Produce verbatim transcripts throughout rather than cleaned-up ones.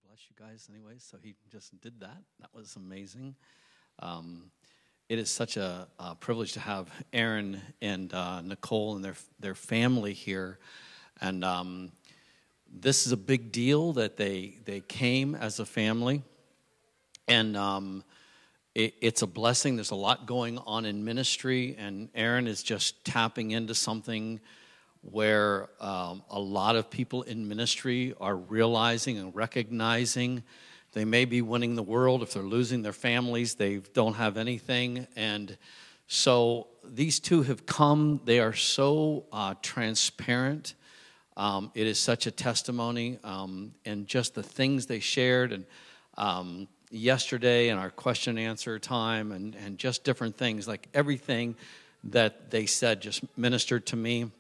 bless you guys anyway. So he just did that. That was amazing. Um, it is such a, a privilege to have Aaron and uh, Nicole and their their family here. And um, this is a big deal that they they came as a family. And um, it, it's a blessing. There's a lot going on in ministry. And Aaron is just tapping into something where um, a lot of people in ministry are realizing and recognizing they may be winning the world. If they're losing their families, they don't have anything. And so these two have come. They are so uh, transparent. Um, it is such a testimony. Um, and just the things they shared. And um, yesterday in our question and answer time and, and just different things, like everything that they said just ministered to me.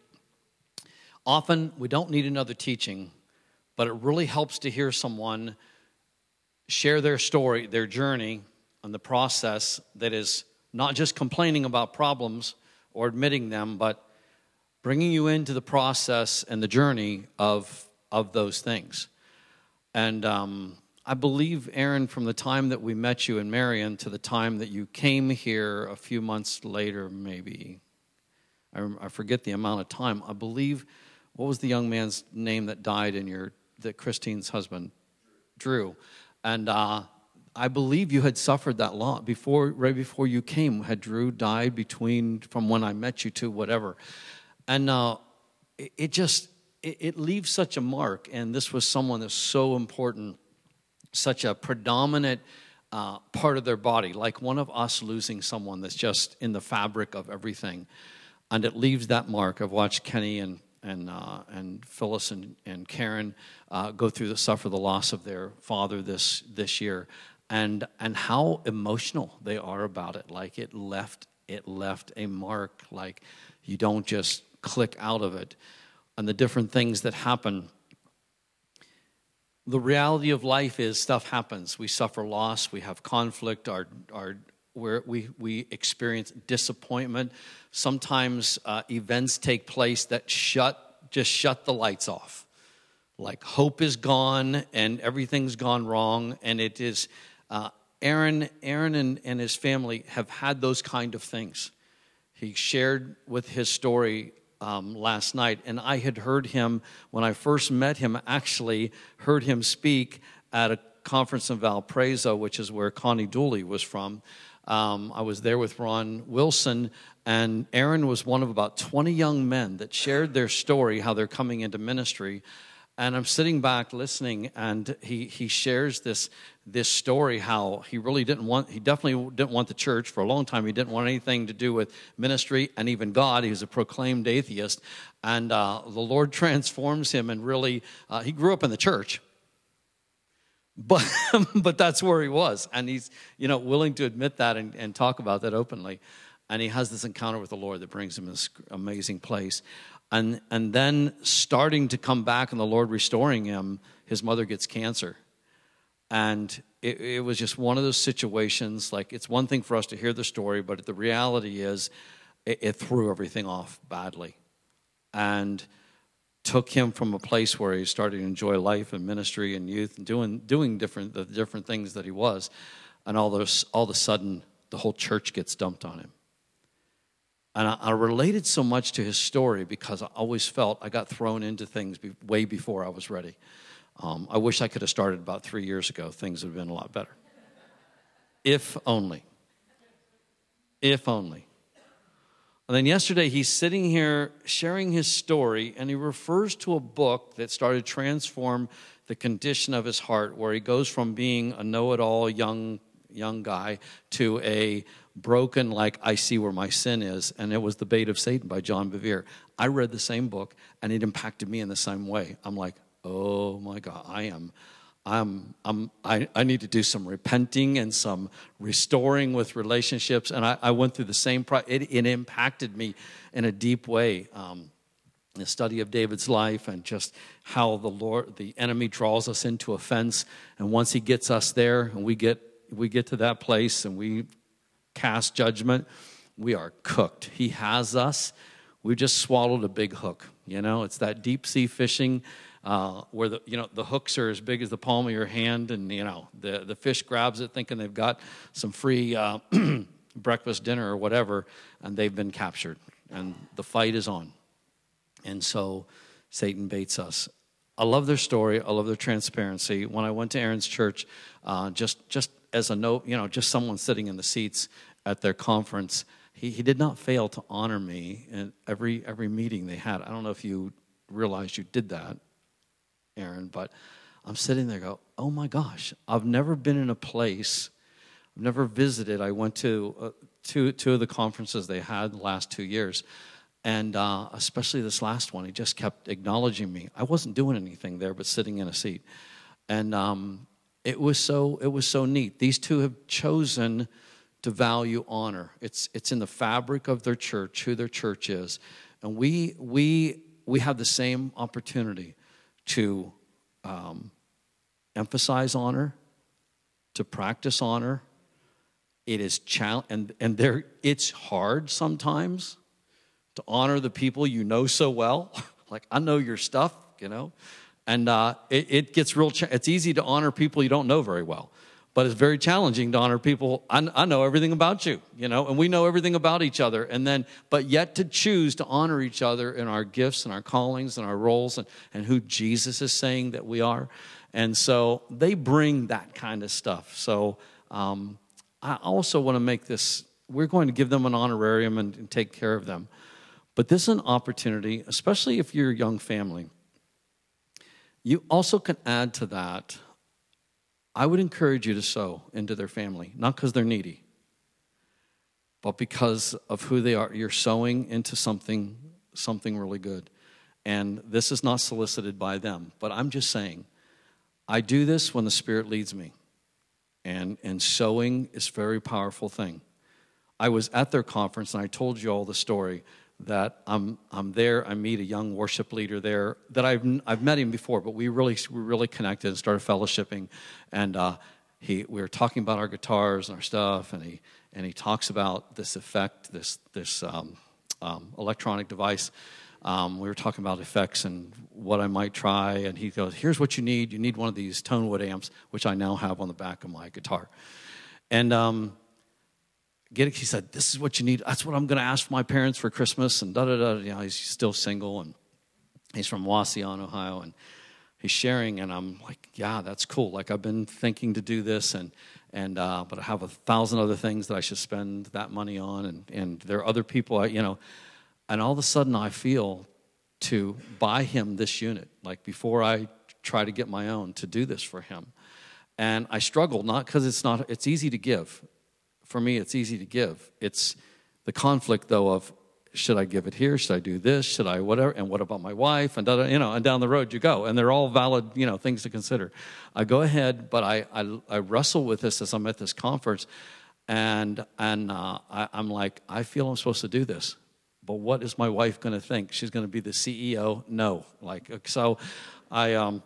Often, we don't need another teaching, but it really helps to hear someone share their story, their journey, and the process that is not just complaining about problems or admitting them, but bringing you into the process and the journey of, of those things. And um, I believe, Aaron, from the time that we met you in Marion to the time that you came here a few months later, maybe, I, I forget the amount of time, I believe... What was the young man's name that died in your, that Christine's husband? Drew. And uh, I believe you had suffered that lot before, right before you came. Had Drew died between, from when I met you to whatever. And uh, it, it just, it, it leaves such a mark. And this was someone that's so important, such a predominant uh, part of their body, like one of us losing someone that's just in the fabric of everything. And it leaves that mark. I've watched Kenny and and uh, and Phyllis and, and Karen uh, go through the suffer the loss of their father this this year, and and how emotional they are about it. Like it left it left a mark. Like you don't just click out of it, and the different things that happen. The reality of life is stuff happens. We suffer loss. We have conflict. Our our where we we experience disappointment. Sometimes uh, events take place that shut just shut the lights off. Like hope is gone and everything's gone wrong. And it is uh, Aaron Aaron and, and his family have had those kind of things. He shared with his story um, last night, and I had heard him when I first met him. Actually, heard him speak at a conference in Valparaiso, which is where Connie Dooley was from. Um, I was there with Ron Wilson, and Aaron was one of about twenty young men that shared their story, how they're coming into ministry. And I'm sitting back listening, and he he shares this this story, how he really didn't want, he definitely didn't want the church. For a long time, he didn't want anything to do with ministry and even God. He was a proclaimed atheist. And uh, the Lord transforms him, and really, uh, he grew up in the church. But but that's where he was, and he's you know willing to admit that and, and talk about that openly, and he has this encounter with the Lord that brings him to this amazing place, and and then starting to come back and the Lord restoring him. His mother gets cancer, and it, it was just one of those situations. Like it's one thing for us to hear the story, but the reality is, it, it threw everything off badly, and took him from a place where he started to enjoy life and ministry and youth and doing doing different the different things that he was, and all those all of a sudden the whole church gets dumped on him. And I, I related so much to his story because I always felt I got thrown into things be, way before I was ready. Um, I wish I could have started about three years ago. Things would have been a lot better. If only. If only. And then yesterday, he's sitting here sharing his story, and he refers to a book that started to transform the condition of his heart, where he goes from being a know-it-all young young guy to a broken, like, I see where my sin is, and it was The Bait of Satan by John Bevere. I read the same book, and it impacted me in the same way. I'm like, oh, my God, I am... I'm, I'm, I, I need to do some repenting and some restoring with relationships. And I, I went through the same process. It, it impacted me in a deep way. Um, the study of David's life and just how the Lord, the enemy draws us into a fence. And once he gets us there and we get, we get to that place and we cast judgment, we are cooked. He has us. We just swallowed a big hook. You know, it's that deep sea fishing. uh, where the you know the hooks are as big as the palm of your hand, and you know the the fish grabs it thinking they've got some free uh, breakfast, dinner, or whatever, and they've been captured, and the fight is on. And so Satan baits us. I love their story. I love their transparency. When I went to Aaron's church, uh, just just as a note, you know, just someone sitting in the seats at their conference, he, he did not fail to honor me in every every meeting they had. I don't know if you realized you did that, Aaron, but I'm sitting there go, oh my gosh, I've never been in a place, I've never visited. I went to uh, two, two of the conferences they had the last two years. And uh, especially this last one, he just kept acknowledging me. I wasn't doing anything there but sitting in a seat. And um, it was so it was so neat. These two have chosen to value honor. It's it's in the fabric of their church, who their church is. And we we we have the same opportunity to um, emphasize honor, to practice honor. It is chal- and and there it's hard sometimes to honor the people you know so well. Like, I know your stuff, you know. And uh, it, it gets real, cha- it's easy to honor people you don't know very well. But it's very challenging to honor people, I, I know everything about you, you know, and we know everything about each other. And then, but yet to choose to honor each other in our gifts and our callings and our roles and, and who Jesus is saying that we are. And so they bring that kind of stuff. So um, I also want to make this, we're going to give them an honorarium and, and take care of them. But this is an opportunity, especially if you're a young family. You also can add to that. I would encourage you to sow into their family, not because they're needy, but because of who they are. You're sowing into something, something really good. And this is not solicited by them, but I'm just saying, I do this when the Spirit leads me. And, and sowing is a very powerful thing. I was at their conference, and I told you all the story that I'm I'm there. I meet a young worship leader there that I've I've met him before, but we really we really connected and started fellowshipping, and uh, he we were talking about our guitars and our stuff, and he and he talks about this effect, this this um, um, electronic device. Um, we were talking about effects and what I might try, and he goes, "Here's what you need. You need one of these Tonewood amps, which I now have on the back of my guitar," and um, Get it? He said, this is what you need. That's what I'm going to ask my parents for Christmas. And da-da-da. You know, he's still single. And he's from Wasion, Ohio. And he's sharing. And I'm like, yeah, that's cool. Like, I've been thinking to do this. And, and uh, but I have a thousand other things that I should spend that money on. And, and there are other people, I, you know. And all of a sudden, I feel to buy him this unit. Like, before I try to get my own, to do this for him. And I struggle, not because it's not, it's easy to give. For me, it's easy to give. It's the conflict, though, of should I give it here? Should I do this? Should I whatever? And what about my wife? And you know, and down the road you go. And they're all valid, you know, things to consider. I go ahead, but I I, I wrestle with this as I'm at this conference, and and uh, I, I'm like, I feel I'm supposed to do this, but what is my wife going to think? She's going to be the C E O? No, like so, I um.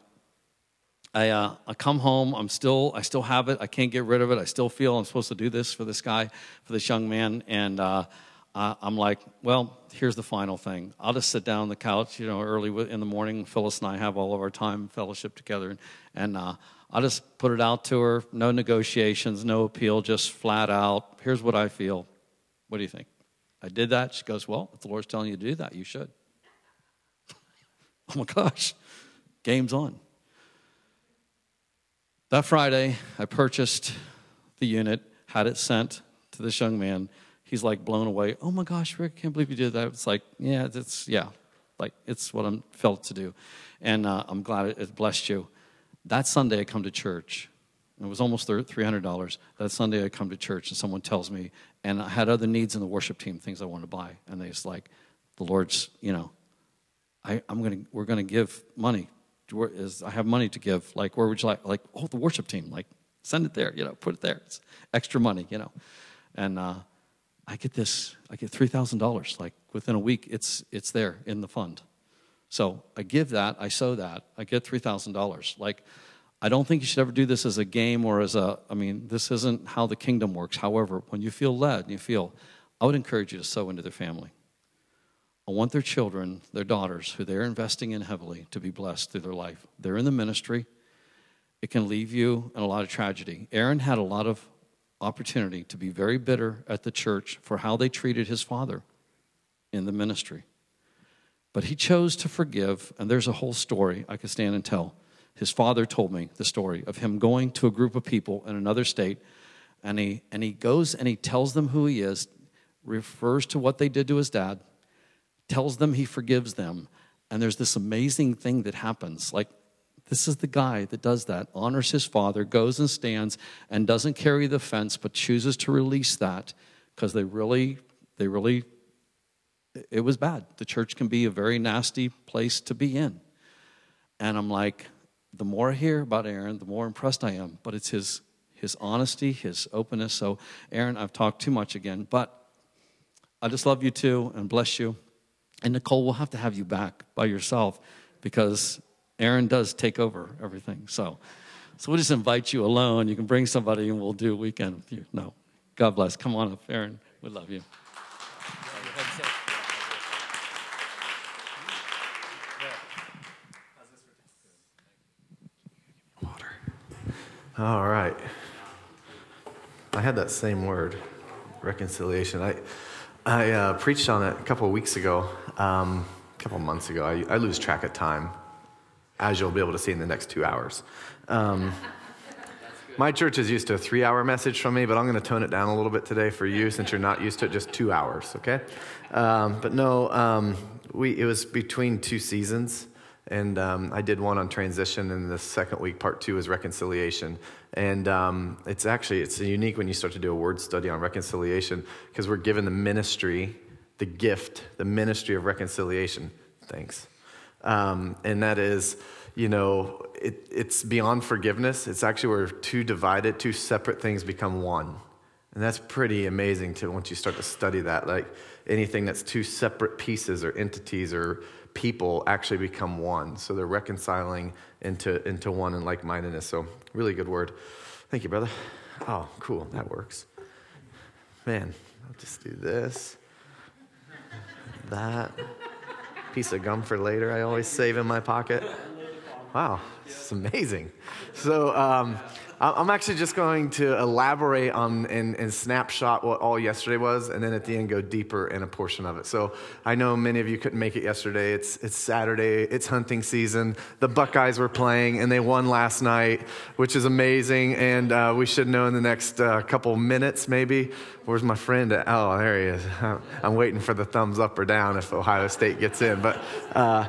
I uh, I come home. I'm still I still have it. I can't get rid of it. I still feel I'm supposed to do this for this guy, for this young man. And uh, uh, I'm like, well, here's the final thing. I'll just sit down on the couch, you know, early in the morning. Phyllis and I have all of our time fellowship together, and, and uh, I'll just put it out to her. No negotiations, no appeal, just flat out. Here's what I feel. What do you think? I did that. She goes, well, if the Lord's telling you to do that, you should. Oh my gosh, game's on. That Friday, I purchased the unit, had it sent to this young man. He's like blown away. Oh my gosh, Rick, I can't believe you did that. It's like, yeah, it's yeah, like it's what I'm felt to do, and uh, I'm glad it, it blessed you. That Sunday, I come to church. It was almost three hundred dollars. That Sunday, I come to church, and someone tells me, and I had other needs in the worship team, things I wanted to buy, and they just like, the Lord's, you know, I, I'm gonna, we're gonna give money. Is I have money to give, like, where would you like, like, oh, the worship team, like, send it there, you know, put it there. It's extra money, you know. And uh, I get this, I get three thousand dollars, like, within a week, it's it's there in the fund. So I give that, I sow that, I get three thousand dollars. Like, I don't think you should ever do this as a game or as a, I mean, this isn't how the kingdom works. However, when you feel led and you feel, I would encourage you to sow into their family. I want their children, their daughters, who they're investing in heavily, to be blessed through their life. They're in the ministry. It can leave you in a lot of tragedy. Aaron had a lot of opportunity to be very bitter at the church for how they treated his father in the ministry. But he chose to forgive, and there's a whole story I could stand and tell. His father told me the story of him going to a group of people in another state, and he and he goes and he tells them who he is, refers to what they did to his dad, tells them he forgives them, and there's this amazing thing that happens. Like, this is the guy that does that, honors his father, goes and stands, and doesn't carry the fence, but chooses to release that because they really, they really, it was bad. The church can be a very nasty place to be in. And I'm like, the more I hear about Aaron, the more impressed I am. But it's his his honesty, his openness. So, Aaron, I've talked too much again, but I just love you too and bless you. And Nicole, we'll have to have you back by yourself because Aaron does take over everything. So, so we'll just invite you alone. You can bring somebody and we'll do a weekend with you. No, God bless. Come on up, Aaron. We love you. All right. I had that same word, reconciliation. I I uh, preached on it a couple of weeks ago, um, a couple of months ago. I, I lose track of time, as you'll be able to see in the next two hours. Um, my church is used to a three-hour message from me, but I'm going to tone it down a little bit today for you since you're not used to it, just two hours, okay? Um, but no, um, we it was between two seasons. And um, I did one on transition, and the second week, part two, is reconciliation. And um, it's actually, it's unique when you start to do a word study on reconciliation because we're given the ministry, the gift, the ministry of reconciliation. Thanks. Um, and that is, you know, it, it's beyond forgiveness. It's actually where two divided, two separate things become one. And that's pretty amazing to once you start to study that. Like anything that's two separate pieces or entities or people actually become one. So they're reconciling into into one in like-mindedness. So really good word. Thank you, brother. Oh, cool. That works. Man, I'll just do this. That. Piece of gum for later I always save in my pocket. Wow, this is amazing. So um, I'm actually just going to elaborate on and, and snapshot what all yesterday was, and then at the end go deeper in a portion of it. So I know many of you couldn't make it yesterday. It's it's Saturday. It's hunting season. The Buckeyes were playing, and they won last night, which is amazing. And uh, we should know in the next uh, couple minutes, maybe. Where's my friend at? Oh, there he is. I'm waiting for the thumbs up or down if Ohio State gets in. But uh,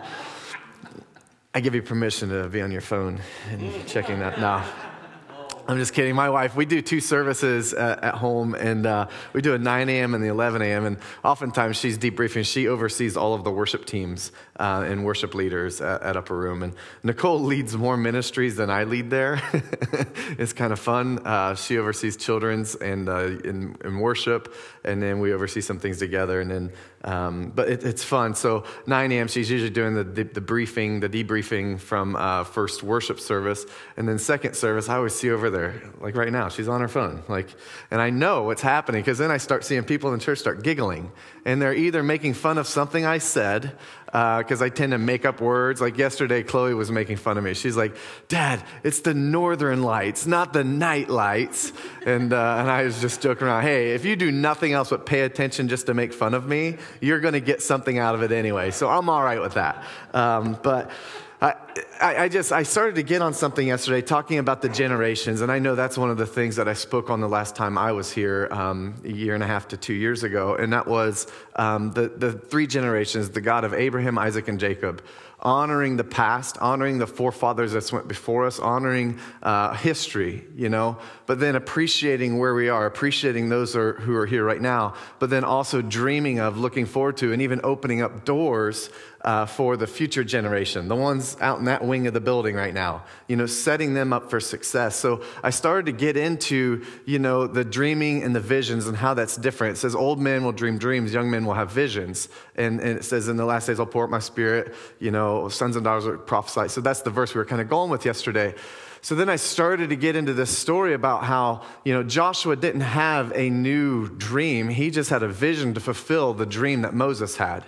I give you permission to be on your phone and checking that. No. I'm just kidding. My wife, we do two services uh, at home, and uh, we do a nine a.m. and the eleven a.m., and oftentimes she's debriefing. She oversees all of the worship teams uh, and worship leaders at, at Upper Room, and Nicole leads more ministries than I lead there. It's kind of fun. Uh, she oversees children's and uh, in, in worship, and then we oversee some things together, and then Um, but it, it's fun. So nine a.m. she's usually doing the, the, the briefing, the debriefing from uh, first worship service, and then second service. I always see over there, like right now, she's on her phone, like, and I know what's happening because then I start seeing people in the church start giggling, and they're either making fun of something I said because uh, I tend to make up words. Like yesterday, Chloe was making fun of me. She's like, "Dad, it's the northern lights, not the night lights," and uh, and I was just joking around. Hey, if you do nothing else but pay attention just to make fun of me, you're going to get something out of it anyway. So I'm all right with that. Um, but I, I, I just, I started to get on something yesterday talking about the generations. And I know that's one of the things that I spoke on the last time I was here um, a year and a half to two years ago. And that was um, the, the three generations, the God of Abraham, Isaac, and Jacob. Honoring the past, honoring the forefathers that went before us, honoring uh, history, you know, but then appreciating where we are, appreciating those are, who are here right now, but then also dreaming of, looking forward to, and even opening up doors uh, for the future generation, the ones out in that wing of the building right now, you know, setting them up for success. So I started to get into, you know, the dreaming and the visions and how that's different. It says old men will dream dreams, young men will have visions. And, and it says in the last days I'll pour out my spirit, you know, sons and daughters will prophesy. So that's the verse we were kind of going with yesterday. So then I started to get into this story about how, you know, Joshua didn't have a new dream. He just had a vision to fulfill the dream that Moses had.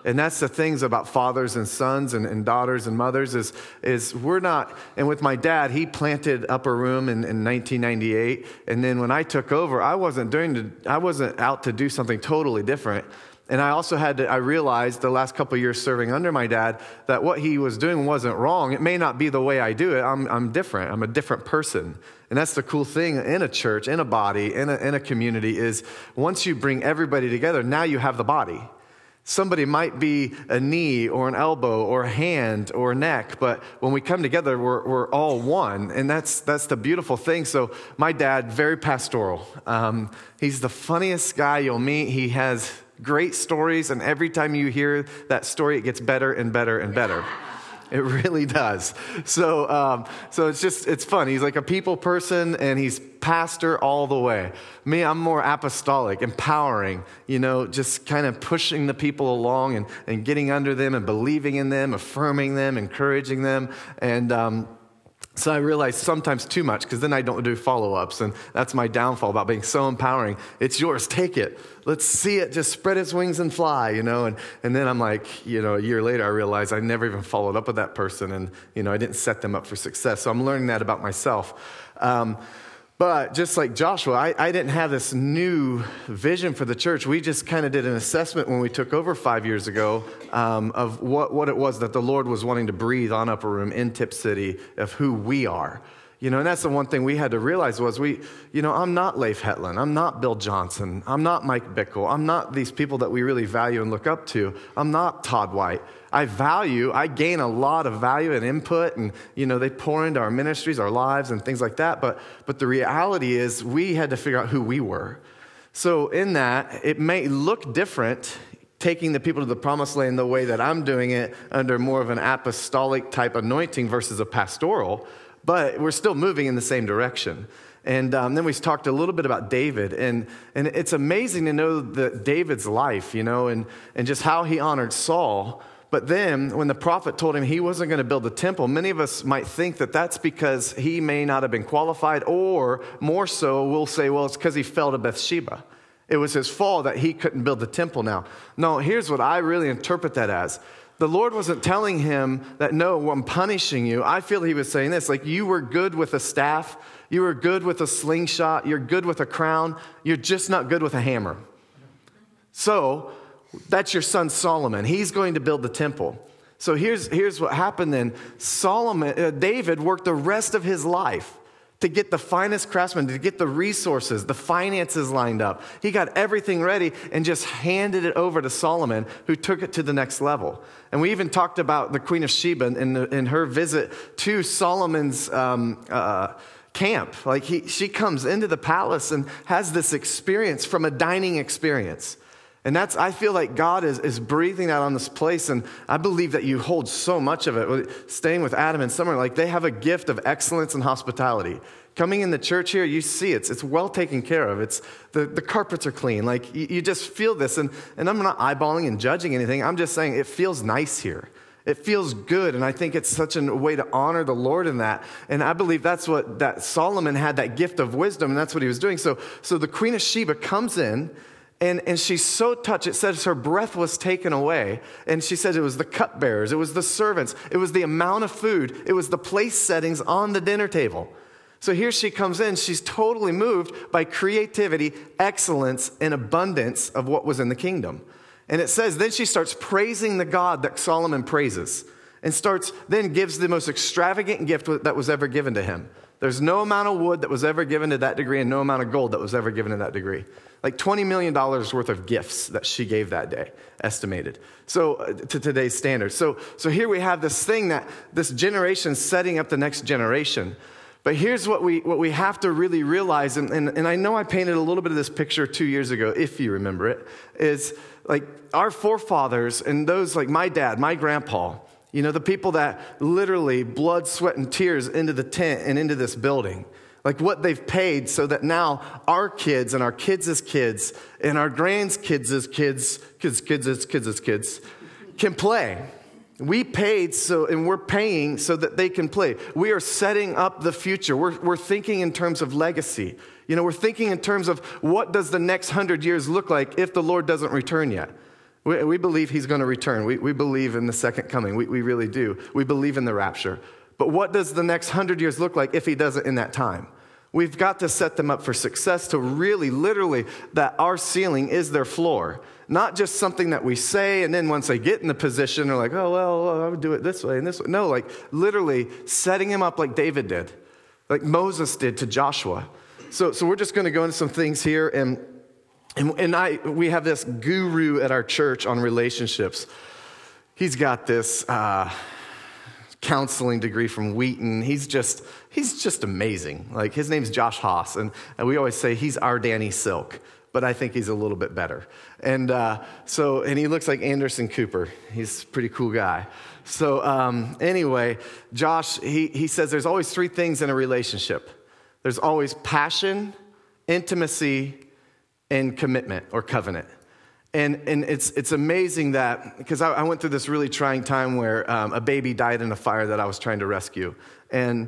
And that's the things about fathers and sons and, and daughters and mothers is, is we're not, and with my dad, he planted Upper Room in, in nineteen ninety-eight. And then when I took over, I wasn't doing, to, I wasn't out to do something totally different. And I also had to, I realized the last couple of years serving under my dad that what he was doing wasn't wrong. It may not be the way I do it. I'm, I'm different. I'm a different person. And that's the cool thing in a church, in a body, in a, in a community is once you bring everybody together, now you have the body. Somebody might be a knee or an elbow or a hand or a neck, but when we come together, we're, we're all one. And that's that's the beautiful thing. So my dad, very pastoral. Um, he's the funniest guy you'll meet. He has great stories, and every time you hear that story, it gets better and better and better. It really does. So, um, so it's just, it's fun. He's like a people person, and he's pastor all the way. Me, I'm more apostolic, empowering, you know, just kind of pushing the people along and, and getting under them and believing in them, affirming them, encouraging them. And, um, So I realized sometimes too much, because then I don't do follow-ups, and that's my downfall about being so empowering. It's yours, take it. Let's see it just spread its wings and fly, you know. And, and then I'm like, you know, a year later I realized I never even followed up with that person, and, you know, I didn't set them up for success. So I'm learning that about myself. Um, But just like Joshua, I, I didn't have this new vision for the church. We just kind of did an assessment when we took over five years ago um, of what, what it was that the Lord was wanting to breathe on Upper Room in Tipp City of who we are. You know, and that's the one thing we had to realize was we, you know, I'm not Leif Hetland. I'm not Bill Johnson. I'm not Mike Bickle. I'm not these people that we really value and look up to. I'm not Todd White. I value, I gain a lot of value and input, and, you know, they pour into our ministries, our lives, and things like that. But, but the reality is we had to figure out who we were. So in that, it may look different taking the people to the promised land the way that I'm doing it under more of an apostolic type anointing versus a pastoral, but we're still moving in the same direction. And um, then we talked a little bit about David, and, and it's amazing to know the, David's life, you know, and, and just how he honored Saul. But then when the prophet told him he wasn't going to build the temple, many of us might think that that's because he may not have been qualified, or more so, we'll say, well, it's because he fell to Bathsheba. It was his fault that he couldn't build the temple now. No, here's what I really interpret that as. The Lord wasn't telling him that, no, I'm punishing you. I feel he was saying this, like, you were good with a staff, you were good with a slingshot, you're good with a crown, you're just not good with a hammer. So that's your son Solomon. He's going to build the temple. So here's, here's what happened then. Solomon, uh, David worked the rest of his life to get the finest craftsmen, to get the resources, the finances lined up. He got everything ready and just handed it over to Solomon, who took it to the next level. And we even talked about the Queen of Sheba in, in her visit to Solomon's um, uh, camp. Like he, she comes into the palace and has this experience from a dining experience. And that's, I feel like God is, is breathing out on this place, and I believe that you hold so much of it. Staying with Adam and Summer, like they have a gift of excellence and hospitality. Coming in the church here, you see it's it's well taken care of. It's the, the carpets are clean. Like you, you just feel this, and, and I'm not eyeballing and judging anything. I'm just saying it feels nice here. It feels good, and I think it's such a way to honor the Lord in that. And I believe that's what that Solomon had, that gift of wisdom, and that's what he was doing. So, so the Queen of Sheba comes in. And, and she's so touched, it says her breath was taken away. And she said it was the cupbearers, it was the servants, it was the amount of food, it was the place settings on the dinner table. So here she comes in, she's totally moved by creativity, excellence, and abundance of what was in the kingdom. And it says, then she starts praising the God that Solomon praises, and starts, then gives the most extravagant gift that was ever given to him. There's no amount of wood that was ever given to that degree, and no amount of gold that was ever given to that degree. Like twenty million dollars worth of gifts that she gave that day, estimated. So uh, to today's standards. So, so here we have this thing that this generation setting up the next generation. But here's what we what we have to really realize, and, and, and I know I painted a little bit of this picture two years ago, if you remember it, is like our forefathers and those like my dad, my grandpa, you know, the people that literally blood, sweat, and tears into the tent and into this building. Like what they've paid so that now our kids and our kids' kids and our grandkids' kids, kids, kids' kids' kids can play. We paid so, and we're paying so that they can play. We are setting up the future. We're, we're thinking in terms of legacy. You know, we're thinking in terms of what does the next hundred years look like if the Lord doesn't return yet. We, we believe he's going to return. We, we believe in the second coming. We, we really do. We believe in the rapture. But what does the next hundred years look like if he does it in that time? We've got to set them up for success to really, literally, that our ceiling is their floor. Not just something that we say, and then once they get in the position, they're like, oh, well, I would do it this way and this way. No, like literally setting him up like David did, like Moses did to Joshua. So, so we're just going to go into some things here, and and, and I we have this guru at our church on relationships. He's got this uh, counseling degree from Wheaton. He's just he's just amazing. Like his name's Josh Haas, and, and we always say he's our Danny Silk, but I think he's a little bit better. And uh, so, and he looks like Anderson Cooper. He's a pretty cool guy. So um, anyway, Josh, he, he says there's always three things in a relationship. There's always passion, intimacy, and commitment or covenant. And and it's it's amazing that, because I, I went through this really trying time where um, a baby died in a fire that I was trying to rescue. And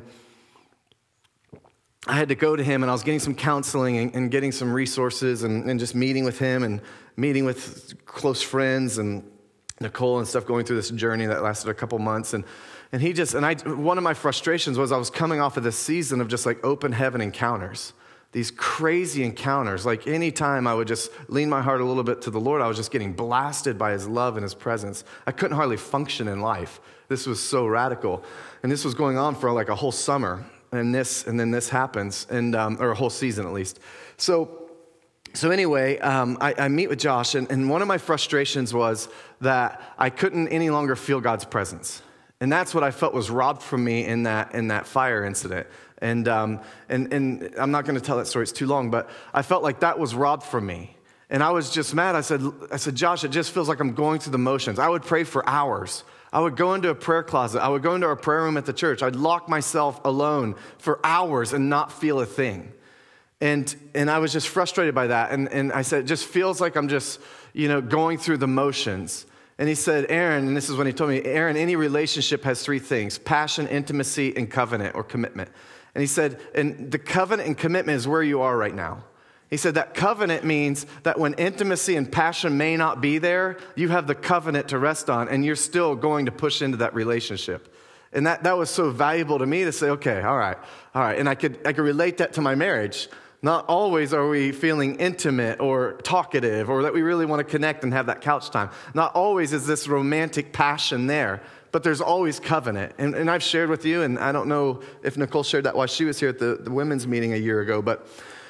I had to go to him, and I was getting some counseling and, and getting some resources and, and just meeting with him and meeting with close friends and Nicole and stuff, going through this journey that lasted a couple months. And and he just, and I, one of my frustrations was I was coming off of this season of just like open heaven encounters. These crazy encounters. Like anytime I would just lean my heart a little bit to the Lord, I was just getting blasted by his love and his presence. I couldn't hardly function in life. This was so radical. And this was going on for like a whole summer. And this, and then this happens, and um, or a whole season at least. So, so anyway, um, I, I meet with Josh, and, and one of my frustrations was that I couldn't any longer feel God's presence. And that's what I felt was robbed from me in that in that fire incident. And um, and and I'm not going to tell that story; it's too long. But I felt like that was robbed from me, and I was just mad. I said, I said, Josh, it just feels like I'm going through the motions. I would pray for hours. I would go into a prayer closet. I would go into our prayer room at the church. I'd lock myself alone for hours and not feel a thing. And and I was just frustrated by that. And and I said, it just feels like I'm just, you know, going through the motions. And he said, Aaron, and this is when he told me, Aaron, any relationship has three things: passion, intimacy, and covenant or commitment. And he said, and the covenant and commitment is where you are right now. He said that covenant means that when intimacy and passion may not be there, you have the covenant to rest on, and you're still going to push into that relationship. And that, that was so valuable to me to say, okay, all right, all right. And I could I could relate that to my marriage. Not always are we feeling intimate or talkative or that we really want to connect and have that couch time. Not always is this romantic passion there, but there's always covenant. And, and I've shared with you, and I don't know if Nicole shared that while she was here at the, the women's meeting a year ago, but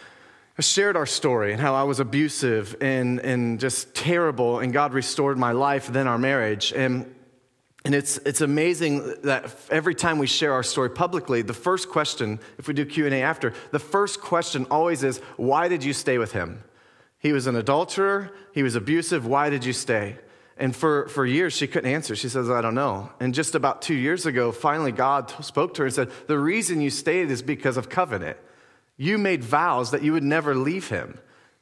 I shared our story and how I was abusive and, and just terrible, and God restored my life, then our marriage. And And it's it's amazing that every time we share our story publicly, the first question, if we do Q and A after, the first question always is, why did you stay with him? He was an adulterer. He was abusive. Why did you stay? And for, for years, she couldn't answer. She says, I don't know. And just about two years ago, finally, God spoke to her and said, the reason you stayed is because of covenant. You made vows that you would never leave him.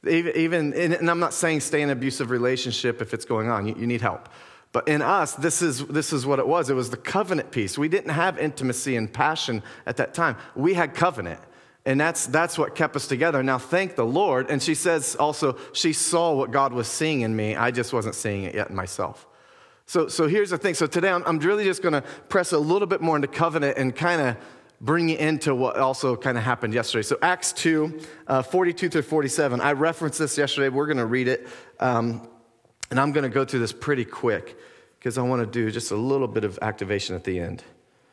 Even, and I'm not saying stay in an abusive relationship if it's going on. You, you need help. But in us, this is this is what it was. It was the covenant piece. We didn't have intimacy and passion at that time. We had covenant. And that's that's what kept us together. Now, thank the Lord. And she says also, she saw what God was seeing in me. I just wasn't seeing it yet in myself. So so here's the thing. So today, I'm, I'm really just going to press a little bit more into covenant and kind of bring you into what also kind of happened yesterday. So Acts two, uh, forty-two through forty-seven. I referenced this yesterday. We're going to read it. Um, And I'm going to go through this pretty quick because I want to do just a little bit of activation at the end.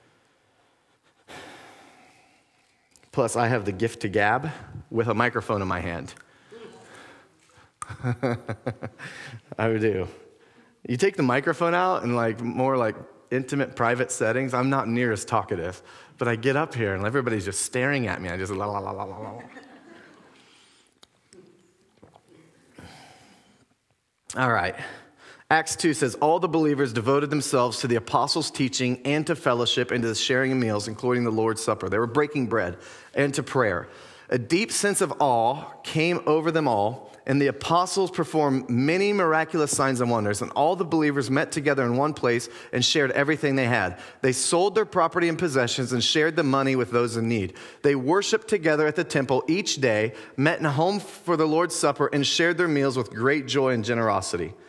Plus, I have the gift to gab with a microphone in my hand. I do. You take the microphone out in like more like intimate, private settings, I'm not near as talkative. But I get up here and everybody's just staring at me. I just la la la la la la. All right. Acts two says, all the believers devoted themselves to the apostles' teaching and to fellowship and to the sharing of meals, including the Lord's Supper. They were breaking bread and to prayer. A deep sense of awe came over them all, and the apostles performed many miraculous signs and wonders, and all the believers met together in one place and shared everything they had. They sold their property and possessions and shared the money with those in need. They worshiped together at the temple each day, met in a home for the Lord's Supper, and shared their meals with great joy and generosity.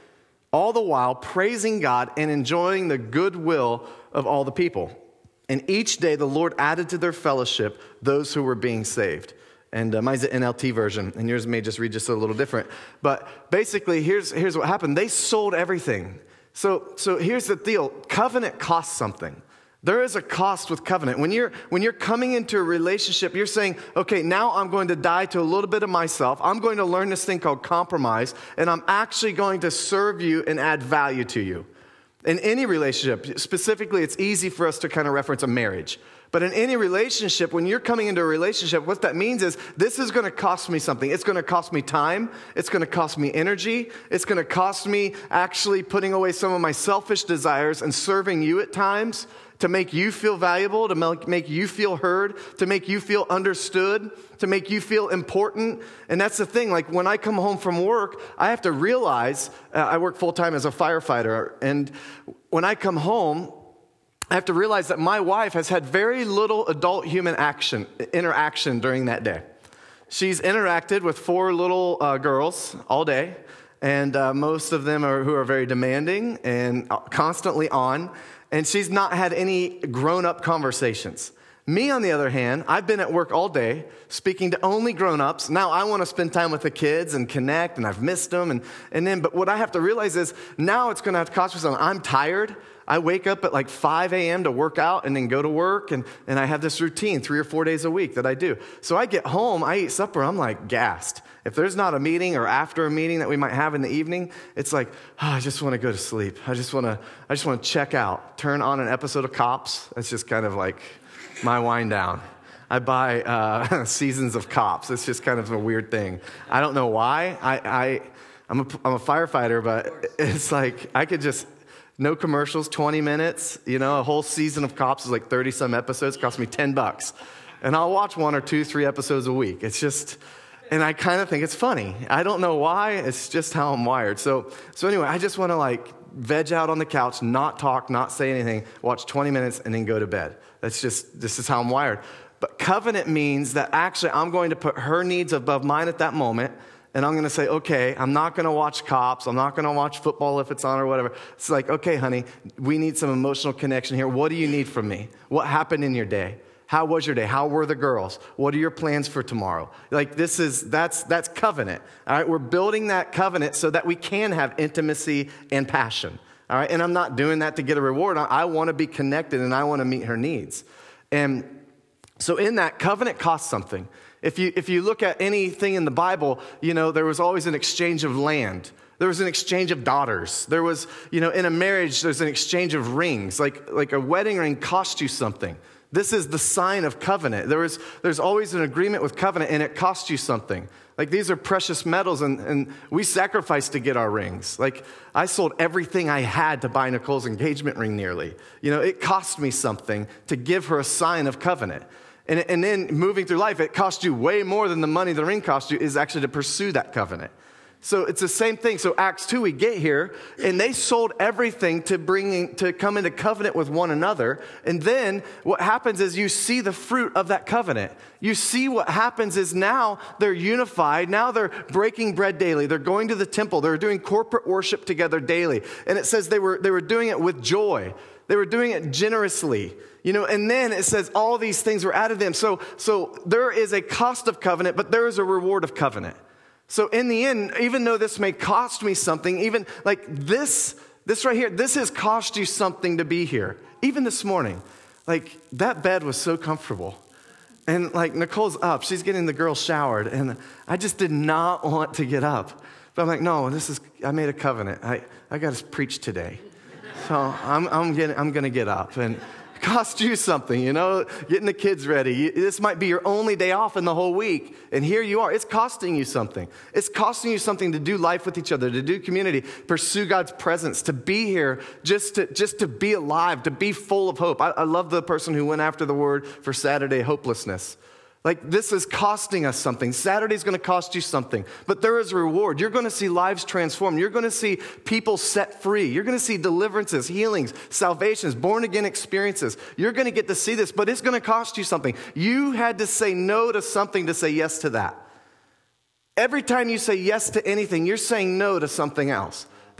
all the while praising God and enjoying the goodwill of all the people. And each day the Lord added to their fellowship those who were being saved. And uh, mine's the N L T version, and yours may just read just a little different. But basically, here's, here's what happened. They sold everything. So, so here's the deal. Covenant costs something. There is a cost with covenant. When you're, when you're coming into a relationship, you're saying, okay, now I'm going to die to a little bit of myself. I'm going to learn this thing called compromise, and I'm actually going to serve you and add value to you. In any relationship, specifically, it's easy for us to kind of reference a marriage. But in any relationship, when you're coming into a relationship, what that means is this is going to cost me something. It's going to cost me time. It's going to cost me energy. It's going to cost me actually putting away some of my selfish desires and serving you at times to make you feel valuable, to make you feel heard, to make you feel understood, to make you feel important. And that's the thing. Like when I come home from work, I have to realize, uh, I work full-time as a firefighter. And when I come home, I have to realize that my wife has had very little adult human action, interaction during that day. She's interacted with four little uh, girls all day, and uh, most of them are who are very demanding and constantly on, and she's not had any grown-up conversations. Me, on the other hand, I've been at work all day speaking to only grown-ups. Now I want to spend time with the kids and connect, and I've missed them. And, and then, but what I have to realize is now it's going to have to cost me something. I'm tired. I wake up at like five a.m. to work out and then go to work. And, and I have this routine three or four days a week that I do. So I get home, I eat supper, I'm like gassed. If there's not a meeting or after a meeting that we might have in the evening, it's like, oh, I just want to go to sleep. I just want to, I just want to check out, turn on an episode of Cops. It's just kind of like my wind down. I buy uh, seasons of Cops. It's just kind of a weird thing. I don't know why. I, I, I'm a, I'm a firefighter, but it's like I could just, no commercials, twenty minutes. You know, a whole season of Cops is like thirty some episodes. Cost me ten bucks. And I'll watch one or two, three episodes a week. It's just, and I kind of think it's funny. I don't know why. It's just how I'm wired. So, so anyway, I just want to like veg out on the couch, not talk, not say anything, watch twenty minutes, and then go to bed. That's just, this is how I'm wired. But covenant means that actually I'm going to put her needs above mine at that moment, and I'm going to say, okay, I'm not going to watch Cops. I'm not going to watch football if it's on or whatever. It's like, okay, honey, we need some emotional connection here. What do you need from me? What happened in your day? How was your day? How were the girls? What are your plans for tomorrow? Like this is, that's, that's covenant. All right. We're building that covenant so that we can have intimacy and passion. All right. And I'm not doing that to get a reward. I, I want to be connected and I want to meet her needs. And so in that, covenant costs something. If you, if you look at anything in the Bible, you know, there was always an exchange of land. There was an exchange of daughters. There was, you know, in a marriage, there's an exchange of rings. Like, like a wedding ring costs you something. This is the sign of covenant. There is, there's always an agreement with covenant, and it costs you something. Like, these are precious metals, and, and we sacrifice to get our rings. Like, I sold everything I had to buy Nicole's engagement ring nearly. You know, it cost me something to give her a sign of covenant. And, and then moving through life, it costs you way more than the money the ring cost you is actually to pursue that covenant. So it's the same thing. So Acts two, we get here, and they sold everything to bring to come into covenant with one another. And then what happens is you see the fruit of that covenant. You see what happens is now they're unified. Now they're breaking bread daily. They're going to the temple. They're doing corporate worship together daily. And it says they were they were doing it with joy. They were doing it generously. You know, and then it says all these things were added to them. So, so there is a cost of covenant, but there is a reward of covenant. So in the end, even though this may cost me something, even like this, this right here, this has cost you something to be here. Even this morning, like that bed was so comfortable. And like Nicole's up, she's getting the girls showered. And I just did not want to get up. But I'm like, no, this is, I made a covenant. I, I got to preach today. So I'm, I'm, getting, I'm going to get up. And cost you something, you know, getting the kids ready. This might be your only day off in the whole week. And here you are. It's costing you something. It's costing you something to do life with each other, to do community, pursue God's presence, to be here, just to, just to be alive, to be full of hope. I, I love the person who went after the word for Saturday, hopelessness. Like this is costing us something. Saturday's going to cost you something, but there is a reward. You're going to see lives transformed. You're going to see people set free. You're going to see deliverances, healings, salvations, born again experiences. You're going to get to see this, but it's going to cost you something. You had to say no to something to say yes to that. Every time you say yes to anything, you're saying no to something else.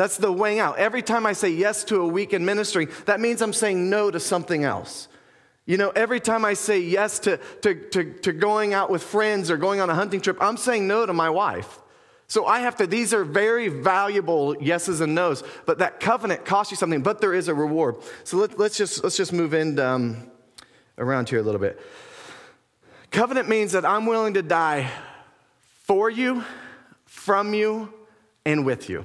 That's the weighing out. Every time I say yes to a week in ministry, that means I'm saying no to something else. You know, every time I say yes to, to, to, to going out with friends or going on a hunting trip, I'm saying no to my wife. So I have to, these are very valuable yeses and nos, but that covenant costs you something, but there is a reward. So let, let's just let's just move in um, around here a little bit. Covenant means that I'm willing to die for you, from you, and with you.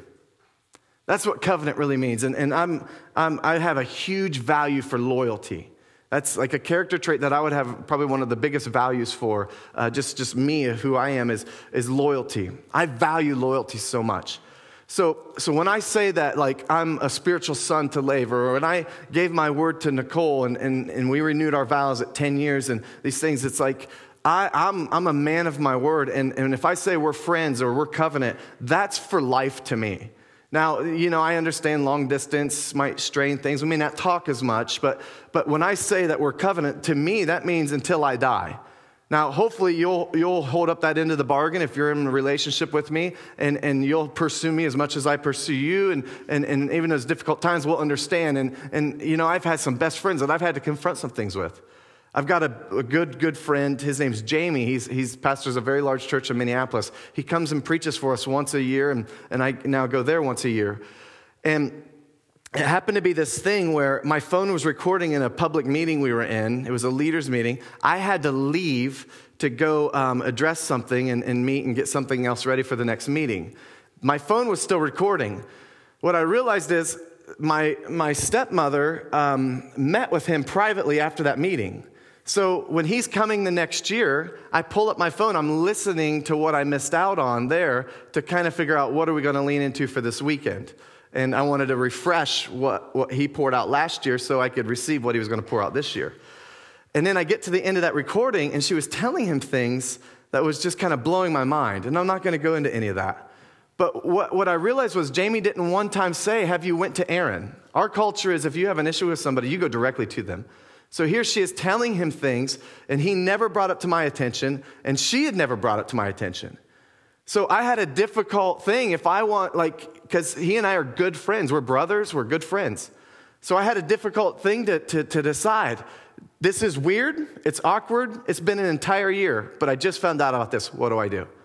That's what covenant really means. And, and I'm, I'm, I have a huge value for loyalty. That's like a character trait that I would have probably one of the biggest values for, uh, just, just me, who I am, is, is loyalty. I value loyalty so much. So, so when I say that, like, I'm a spiritual son to Laver, or when I gave my word to Nicole, and, and, and we renewed our vows at ten years, and these things, it's like, I, I'm, I'm a man of my word, and, and if I say we're friends or we're covenant, that's for life to me. Now, you know, I understand long distance might strain things. We may not talk as much, but but when I say that we're covenant, to me, that means until I die. Now, hopefully you'll you'll hold up that end of the bargain if you're in a relationship with me, and, and you'll pursue me as much as I pursue you, and, and, and even those difficult times we'll understand. And, and, you know, I've had some best friends that I've had to confront some things with. I've got a, a good, good friend. His name's Jamie. He's, he's pastors a very large church in Minneapolis. He comes and preaches for us once a year, and, and I now go there once a year. And it happened to be this thing where my phone was recording in a public meeting we were in. It was a leaders meeting. I had to leave to go um, address something and, and meet and get something else ready for the next meeting. My phone was still recording. What I realized is my, my stepmother um, met with him privately after that meeting. So when he's coming the next year, I pull up my phone. I'm listening to what I missed out on there to kind of figure out what are we going to lean into for this weekend. And I wanted to refresh what, what he poured out last year so I could receive what he was going to pour out this year. And then I get to the end of that recording, and she was telling him things that was just kind of blowing my mind. And I'm not going to go into any of that. But what, what I realized was Jamie didn't one time say, have you went to Aaron? Our culture is if you have an issue with somebody, you go directly to them. So here she is telling him things, and he never brought it to my attention, and she had never brought it to my attention. So I had a difficult thing if I want, like, because he and I are good friends. We're brothers. We're good friends. So I had a difficult thing to, to, to decide. This is weird. It's awkward. It's been an entire year, but I just found out about this. What do I do?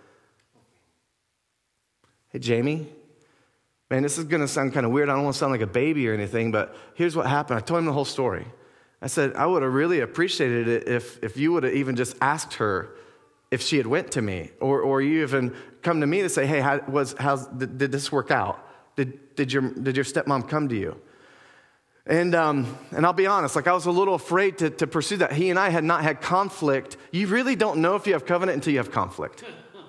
Hey, Jamie. Man, this is going to sound kind of weird. I don't want to sound like a baby or anything, but here's what happened. I told him the whole story. I said, I would have really appreciated it if, if you would have even just asked her if she had went to me, or, or you even come to me to say, hey, how, was, how's, did, did this work out? Did, did, your, did your stepmom come to you? And, um, and I'll be honest, like I was a little afraid to, to pursue that. He and I had not had conflict. You really don't know if you have covenant until you have conflict.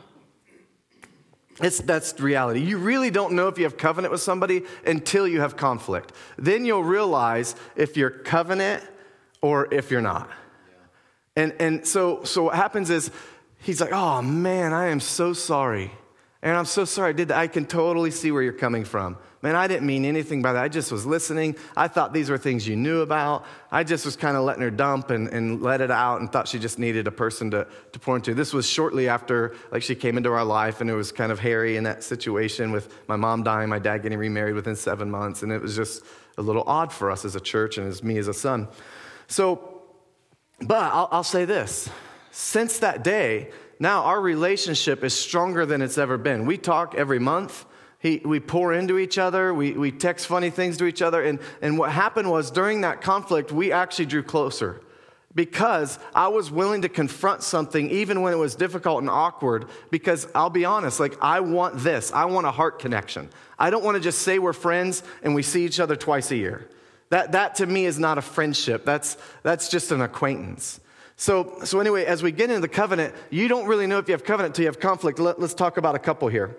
It's, that's reality. You really don't know if you have covenant with somebody until you have conflict. Then you'll realize if you're covenant or if you're not. Yeah. And and so so what happens is he's like, oh man, I am so sorry. And I'm so sorry I did that. I can totally see where you're coming from. Man, I didn't mean anything by that. I just was listening. I thought these were things you knew about. I just was kind of letting her dump and, and let it out and thought she just needed a person to, to pour into. This was shortly after like she came into our life, and it was kind of hairy in that situation with my mom dying, my dad getting remarried within seven months. And it was just a little odd for us as a church and as me as a son. So, but I'll, I'll say this. Since that day, now our relationship is stronger than it's ever been. We talk every month. He, we pour into each other. We, we text funny things to each other. And, and what happened was during that conflict, we actually drew closer because I was willing to confront something even when it was difficult and awkward, because I'll be honest, like I want this. I want a heart connection. I don't want to just say we're friends and we see each other twice a year. That, that to me is not a friendship. That's, that's just an acquaintance. So, so anyway, as we get into the covenant, you don't really know if you have covenant until you have conflict. Let, let's talk about a couple here.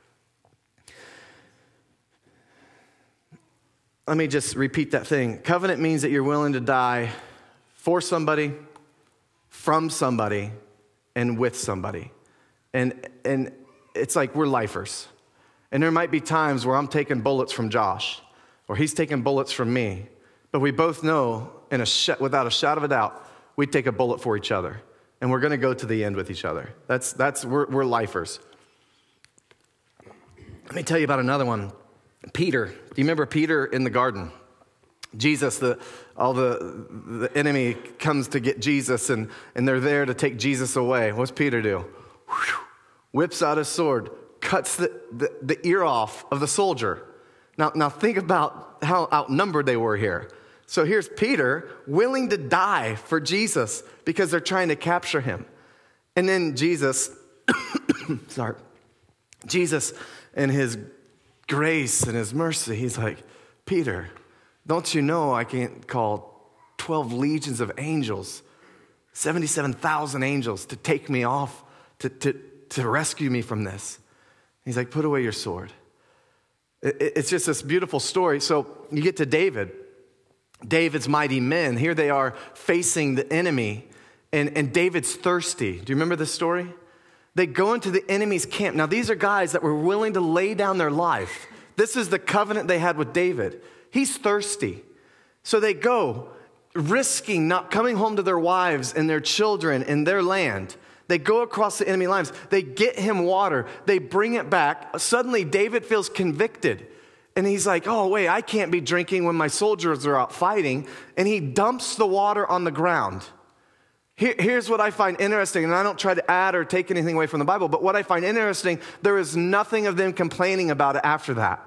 Let me just repeat that thing. Covenant means that you're willing to die for somebody, from somebody, and with somebody. And, and it's like we're lifers. And there might be times where I'm taking bullets from Josh, or he's taking bullets from me. But we both know, in a sh- without a shadow of a doubt, we take a bullet for each other. And we're going to go to the end with each other. That's, that's we're, we're lifers. Let me tell you about another one. Peter, do you remember Peter in the garden? Jesus, the, all the, the enemy comes to get Jesus, and, and they're there to take Jesus away. What's Peter do? Whew, whips out his sword, cuts the, the, the ear off of the soldier. Now, now think about how outnumbered they were here. So here's Peter willing to die for Jesus because they're trying to capture him. And then Jesus, sorry, Jesus in his grace and his mercy, he's like, Peter, don't you know I can't call twelve legions of angels, seventy-seven thousand angels to take me off, to, to, to rescue me from this? He's like, put away your sword. It, it's just this beautiful story. So you get to David, David's mighty men. Here they are facing the enemy, and, and David's thirsty. Do you remember this story? They go into the enemy's camp. Now, these are guys that were willing to lay down their life. This is the covenant they had with David. He's thirsty. So they go, risking not coming home to their wives and their children and their land. They go across the enemy lines. They get him water. They bring it back. Suddenly, David feels convicted. And he's like, oh, wait, I can't be drinking when my soldiers are out fighting. And he dumps the water on the ground. Here, here's what I find interesting, and I don't try to add or take anything away from the Bible, but what I find interesting, there is nothing of them complaining about it after that.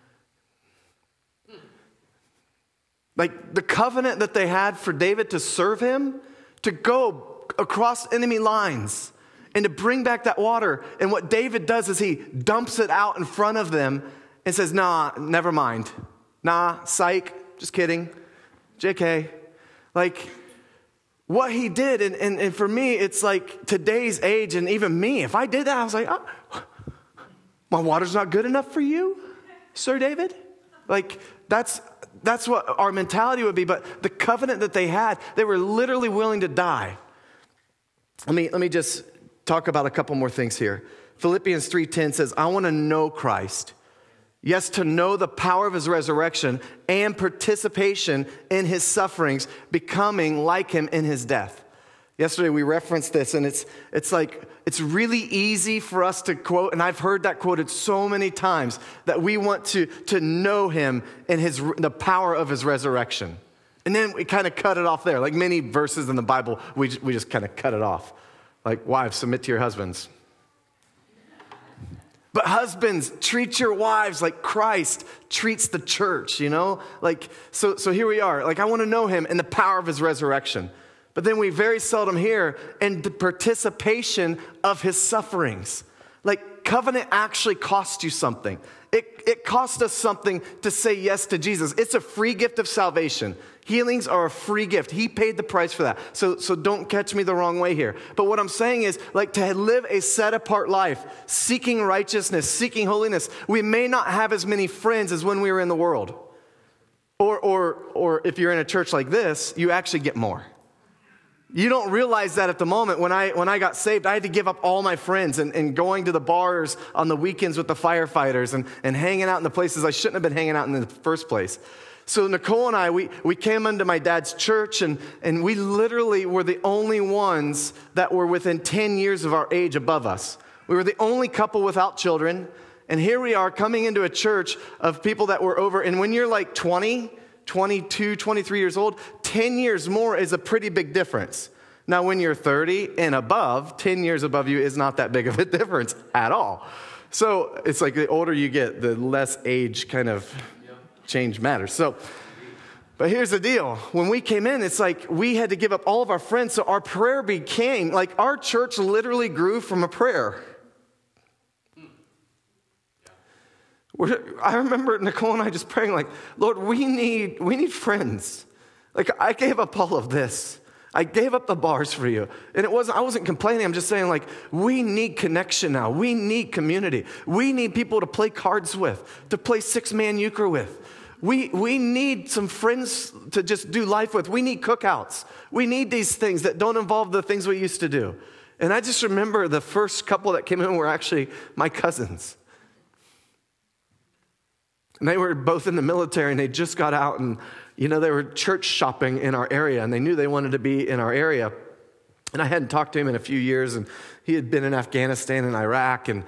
Like the covenant that they had for David to serve him, to go across enemy lines and to bring back that water. And what David does is he dumps it out in front of them and says, nah, never mind. Nah, psych, just kidding. J K. Like what he did, and, and, and for me, it's like today's age, and even me, if I did that, I was like, oh, my water's not good enough for you, Sir David? Like that's... That's what our mentality would be, but the covenant that they had, they were literally willing to die. Let me, let me just talk about a couple more things here. Philippians three ten says, I want to know Christ. Yes, to know the power of his resurrection and participation in his sufferings, becoming like him in his death. Yesterday we referenced this, and it's it's like, it's really easy for us to quote, and I've heard that quoted so many times, that we want to, to know him and his the power of his resurrection. And then we kind of cut it off there. Like many verses in the Bible, we, we just kind of cut it off. Like, wives, submit to your husbands. But husbands, treat your wives like Christ treats the church, you know? Like, so, so here we are. Like, I want to know him and the power of his resurrection. But then we very seldom hear in the participation of his sufferings. Like covenant actually cost you something. It, it cost us something to say yes to Jesus. It's a free gift of salvation. Healings are a free gift. He paid the price for that. So, so don't catch me the wrong way here. But what I'm saying is, like, to live a set-apart life, seeking righteousness, seeking holiness, we may not have as many friends as when we were in the world. Or, or, or if you're in a church like this, you actually get more. You don't realize that at the moment. When I when I got saved, I had to give up all my friends and, and going to the bars on the weekends with the firefighters and, and hanging out in the places I shouldn't have been hanging out in the first place. So Nicole and I, we, we came into my dad's church, and, and we literally were the only ones that were within ten years of our age above us. We were the only couple without children. And here we are coming into a church of people that were over. And when you're like twenty, twenty-two, twenty-three years old, ten years more is a pretty big difference. Now, when you're thirty and above, ten years above you is not that big of a difference at all. So it's like the older you get, the less age kind of change matters. So, but here's the deal. When we came in, it's like we had to give up all of our friends. So our prayer became, like our church literally grew from a prayer. I remember Nicole and I just praying like, Lord, we need we need friends. Like I gave up all of this. I gave up the bars for you. And it wasn't, I wasn't complaining. I'm just saying like, we need connection now. We need community. We need people to play cards with, to play six-man euchre with. We, we need some friends to just do life with. We need cookouts. We need these things that don't involve the things we used to do. And I just remember the first couple that came in were actually my cousins. And they were both in the military, and they just got out, and, you know, they were church shopping in our area, and they knew they wanted to be in our area. And I hadn't talked to him in a few years, and he had been in Afghanistan and Iraq, and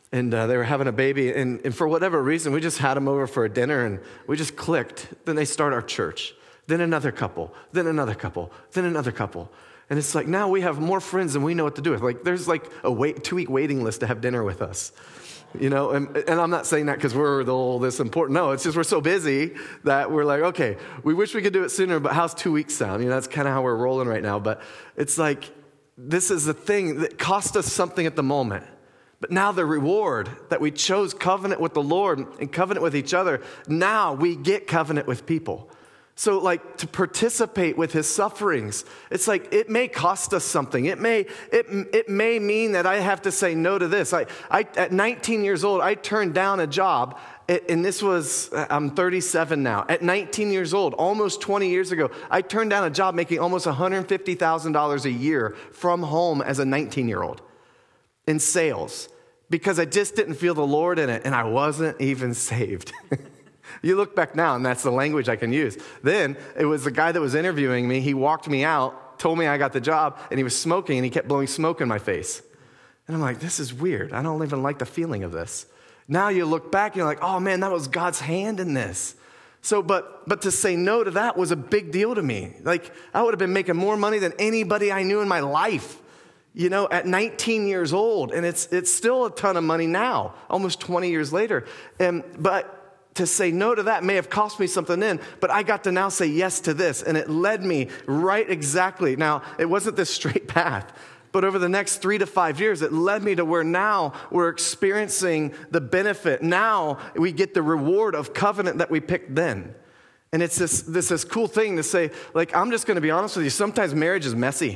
And uh, they were having a baby, and, and for whatever reason, we just had them over for a dinner, and we just clicked. Then they start our church. Then another couple, then another couple, then another couple. And it's like now we have more friends than we know what to do with. Like there's like a wait, two-week waiting list to have dinner with us. You know, and, and I'm not saying that because we're all this important. No, it's just we're so busy that we're like, okay, we wish we could do it sooner, but how's two weeks sound? You know, that's kind of how we're rolling right now. But it's like this is the thing that cost us something at the moment. But now the reward that we chose covenant with the Lord and covenant with each other, now we get covenant with people. So like to participate with his sufferings, it's like it may cost us something. It may it it may mean that I have to say no to this. I, I at nineteen years old, I turned down a job, and this was, I'm thirty-seven now. At nineteen years old, almost twenty years ago, I turned down a job making almost one hundred fifty thousand dollars a year from home as a nineteen-year-old in sales because I just didn't feel the Lord in it, and I wasn't even saved. You look back now, and that's the language I can use. Then it was the guy that was interviewing me. He walked me out, told me I got the job, and he was smoking, and he kept blowing smoke in my face. And I'm like, this is weird. I don't even like the feeling of this. Now you look back, and you're like, oh, man, that was God's hand in this. So, but but to say no to that was a big deal to me. Like, I would have been making more money than anybody I knew in my life, you know, at nineteen years old. And it's it's still a ton of money now, almost twenty years later. And but to say no to that may have cost me something then, but I got to now say yes to this, and it led me right exactly. Now, it wasn't this straight path, but over the next three to five years, it led me to where now we're experiencing the benefit. Now we get the reward of covenant that we picked then. And it's this, this, this cool thing to say, like, I'm just going to be honest with you. Sometimes marriage is messy.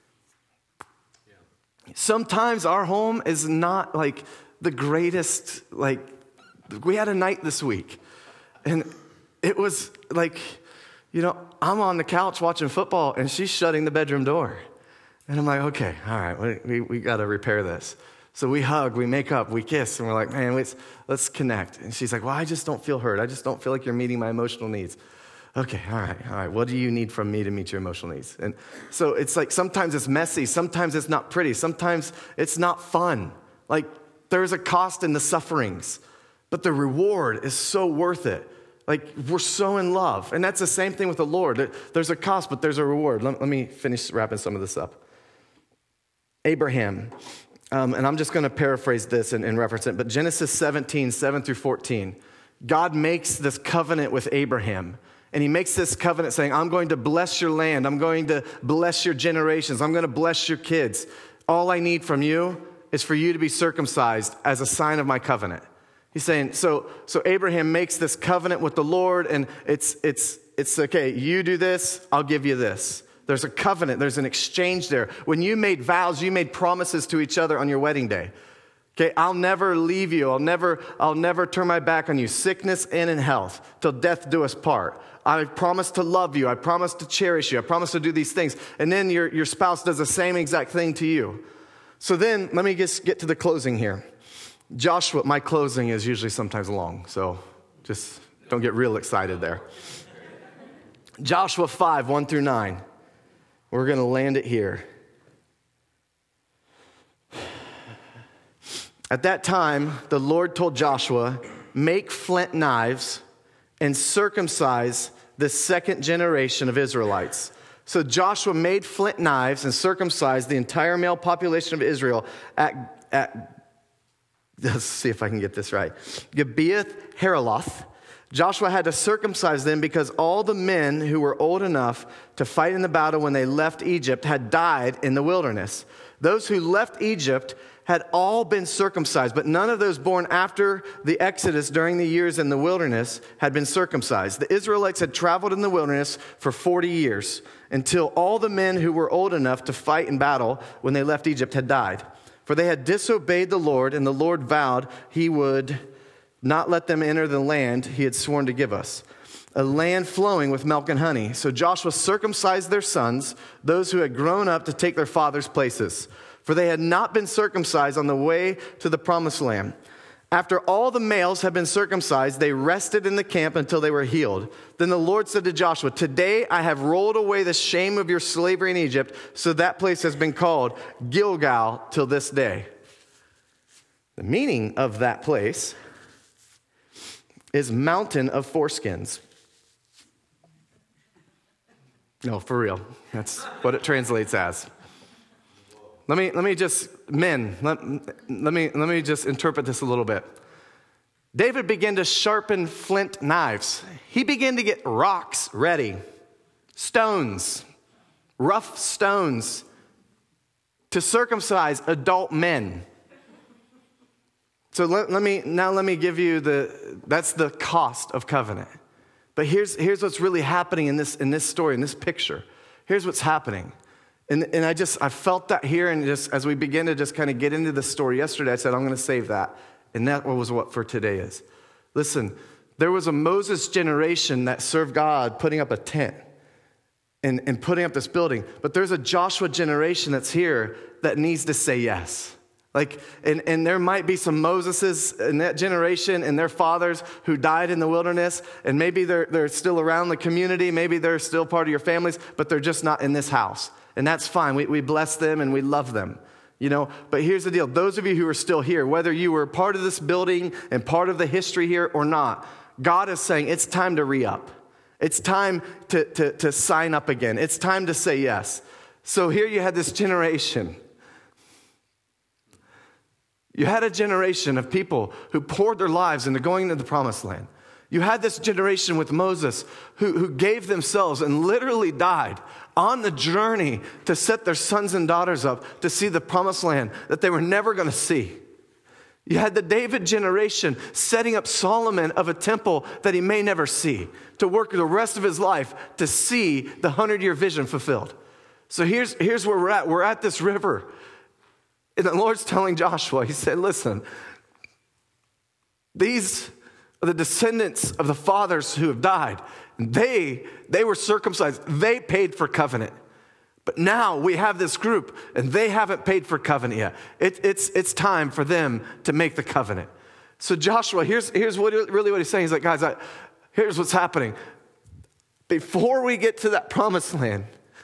Yeah. Sometimes our home is not like the greatest, like, we had a night this week, and it was like, you know, I'm on the couch watching football, and she's shutting the bedroom door. And I'm like, okay, all right, we, we, we got to repair this. So we hug, we make up, we kiss, and we're like, man, let's, let's connect. And she's like, well, I just don't feel heard. I just don't feel like you're meeting my emotional needs. Okay, all right, all right. What do you need from me to meet your emotional needs? And so it's like sometimes it's messy. Sometimes it's not pretty. Sometimes it's not fun. Like there's a cost in the sufferings. But the reward is so worth it. Like, we're so in love. And that's the same thing with the Lord. There's a cost, but there's a reward. Let, let me finish wrapping some of this up. Abraham, um, and I'm just going to paraphrase this and, and reference it, but Genesis seventeen, seven through fourteen, God makes this covenant with Abraham. And he makes this covenant saying, I'm going to bless your land. I'm going to bless your generations. I'm going to bless your kids. All I need from you is for you to be circumcised as a sign of my covenant. He's saying, so so Abraham makes this covenant with the Lord, and it's it's it's okay, you do this, I'll give you this. There's a covenant, there's an exchange there. When you made vows, you made promises to each other on your wedding day. Okay, I'll never leave you, I'll never, I'll never turn my back on you, sickness and in health, till death do us part. I promise to love you, I promise to cherish you, I promise to do these things. And then your, your spouse does the same exact thing to you. So then, let me just get to the closing here. Joshua, my closing is usually sometimes long, so just don't get real excited there. Joshua five, one through nine. We're going to land it here. At that time, the Lord told Joshua, make flint knives and circumcise the second generation of Israelites. So Joshua made flint knives and circumcised the entire male population of Israel at, at let's see if I can get this right. Gibeath Haraloth. Joshua had to circumcise them because all the men who were old enough to fight in the battle when they left Egypt had died in the wilderness. Those who left Egypt had all been circumcised, but none of those born after the Exodus during the years in the wilderness had been circumcised. The Israelites had traveled in the wilderness for forty years until all the men who were old enough to fight in battle when they left Egypt had died. For they had disobeyed the Lord, and the Lord vowed he would not let them enter the land he had sworn to give us, a land flowing with milk and honey. So Joshua circumcised their sons, those who had grown up to take their father's places, for they had not been circumcised on the way to the promised land. After all the males had been circumcised, they rested in the camp until they were healed. Then the Lord said to Joshua, today I have rolled away the shame of your slavery in Egypt, so that place has been called Gilgal till this day. The meaning of that place is mountain of foreskins. No, for real. That's what it translates as. Let me let me just, men, let, let me let me just interpret this a little bit. David began to sharpen flint knives. He began to get rocks ready, stones, rough stones to circumcise adult men. So let, let me now let me give you the that's the cost of covenant. But here's here's what's really happening in this in this story, in this picture. Here's what's happening. And, and I just, I felt that here, and just as we begin to just kind of get into the story yesterday, I said, I'm going to save that. And that was what for today is. Listen, there was a Moses generation that served God putting up a tent and, and putting up this building. But there's a Joshua generation that's here that needs to say yes. Like, and, and there might be some Moseses in that generation and their fathers who died in the wilderness, and maybe they're, they're still around the community, maybe they're still part of your families, but they're just not in this house. And that's fine. We, we bless them and we love them, you know. But here's the deal. Those of you who are still here, whether you were part of this building and part of the history here or not, God is saying it's time to re-up. It's time to, to, to sign up again. It's time to say yes. So here you had this generation. You had a generation of people who poured their lives into going into the promised land. You had this generation with Moses who, who gave themselves and literally died on the journey to set their sons and daughters up to see the promised land that they were never going to see. You had the David generation setting up Solomon of a temple that he may never see, to work the rest of his life to see the hundred-year vision fulfilled. So here's, here's where we're at. We're at this river. And the Lord's telling Joshua, he said, listen, these are the descendants of the fathers who have died. They, they were circumcised. They paid for covenant. But now we have this group, and they haven't paid for covenant yet. It, it's, it's time for them to make the covenant. So Joshua, here's, here's what, really what he's saying. He's like, guys, I, here's what's happening. Before we get to that promised land,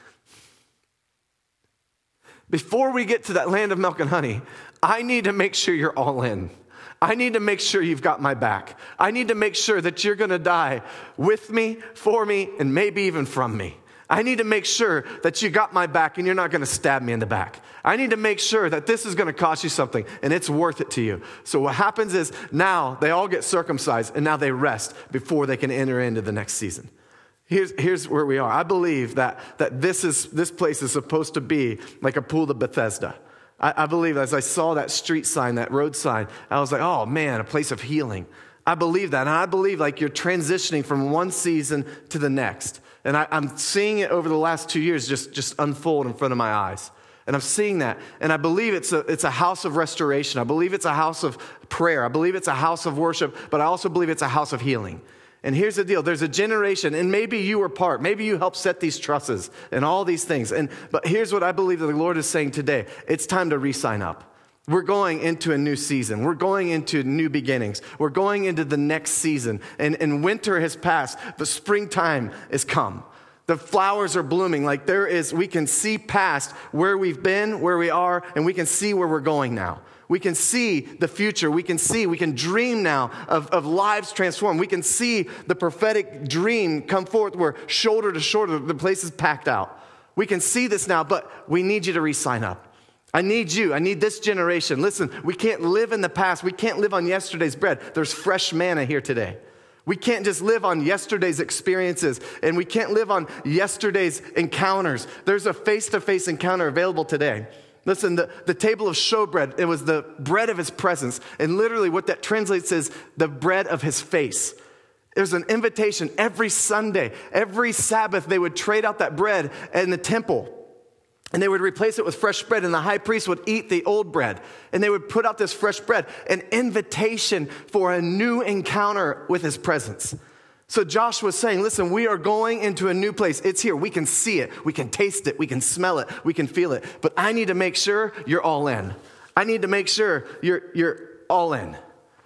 before we get to that land of milk and honey, I need to make sure you're all in. I need to make sure you've got my back. I need to make sure that you're going to die with me, for me, and maybe even from me. I need to make sure that you got my back and you're not going to stab me in the back. I need to make sure that this is going to cost you something and it's worth it to you. So what happens is now they all get circumcised and now they rest before they can enter into the next season. Here's, here's where we are. I believe that, that this is this place is supposed to be like a pool of Bethesda. I, I believe as I saw that street sign, that road sign, I was like, oh man, a place of healing. I believe that. And I believe like you're transitioning from one season to the next. And I, I'm seeing it over the last two years just, just unfold in front of my eyes. And I'm seeing that. And I believe it's a, it's a house of restoration. I believe it's a house of prayer. I believe it's a house of worship. But I also believe it's a house of healing. And here's the deal. There's a generation, and maybe you were part. Maybe you helped set these trusses and all these things. And But here's what I believe that the Lord is saying today. It's time to re-sign up. We're going into a new season. We're going into new beginnings. We're going into the next season. And, and winter has passed, but springtime is come. The flowers are blooming. Like there is, we can see past where we've been, where we are, and we can see where we're going now. We can see the future. We can see, we can dream now of, of lives transformed. We can see the prophetic dream come forth where shoulder to shoulder, the place is packed out. We can see this now, but we need you to re-sign up. I need you. I need this generation. Listen, we can't live in the past. We can't live on yesterday's bread. There's fresh manna here today. We can't just live on yesterday's experiences, and we can't live on yesterday's encounters. There's a face-to-face encounter available today. Listen, the, the table of showbread, it was the bread of his presence. And literally what that translates is the bread of his face. It was an invitation every Sunday, every Sabbath, they would trade out that bread in the temple. And they would replace it with fresh bread, and the high priest would eat the old bread. And they would put out this fresh bread, an invitation for a new encounter with his presence. So Joshua was saying, listen, we are going into a new place. It's here. We can see it. We can taste it. We can smell it. We can feel it. But I need to make sure you're all in. I need to make sure you're, you're all in.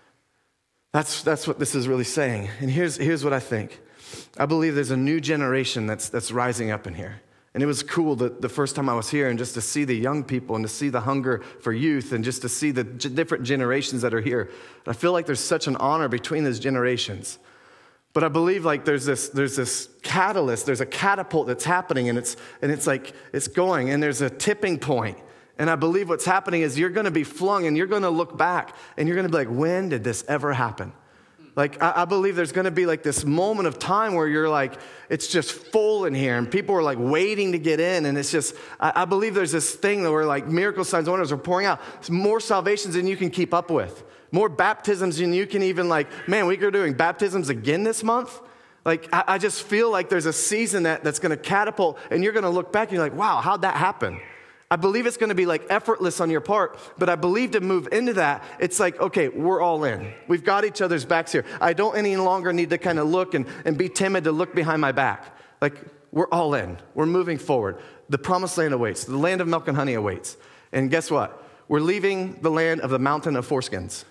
That's, that's what this is really saying. And here's, here's what I think. I believe there's a new generation that's, that's rising up in here. And it was cool that the first time I was here and just to see the young people and to see the hunger for youth and just to see the g- different generations that are here. And I feel like there's such an honor between those generations. But I believe like there's this there's this catalyst, there's a catapult that's happening, and it's and it's like it's going, and there's a tipping point. And I believe what's happening is you're going to be flung and you're going to look back and you're going to be like, when did this ever happen? Like, I, I believe there's going to be like this moment of time where you're like, it's just full in here and people are like waiting to get in. And it's just, I, I believe there's this thing where like miracle signs and wonders are pouring out. It's more salvations than you can keep up with. More baptisms than you can even like, man, we are doing baptisms again this month. Like, I, I just feel like there's a season that, that's going to catapult and you're going to look back and you're like, wow, how'd that happen? I believe it's going to be like effortless on your part, but I believe to move into that, it's like, okay, we're all in. We've got each other's backs here. I don't any longer need to kind of look and, and be timid to look behind my back. Like, we're all in. We're moving forward. The promised land awaits. The land of milk and honey awaits. And guess what? We're leaving the land of the mountain of foreskins.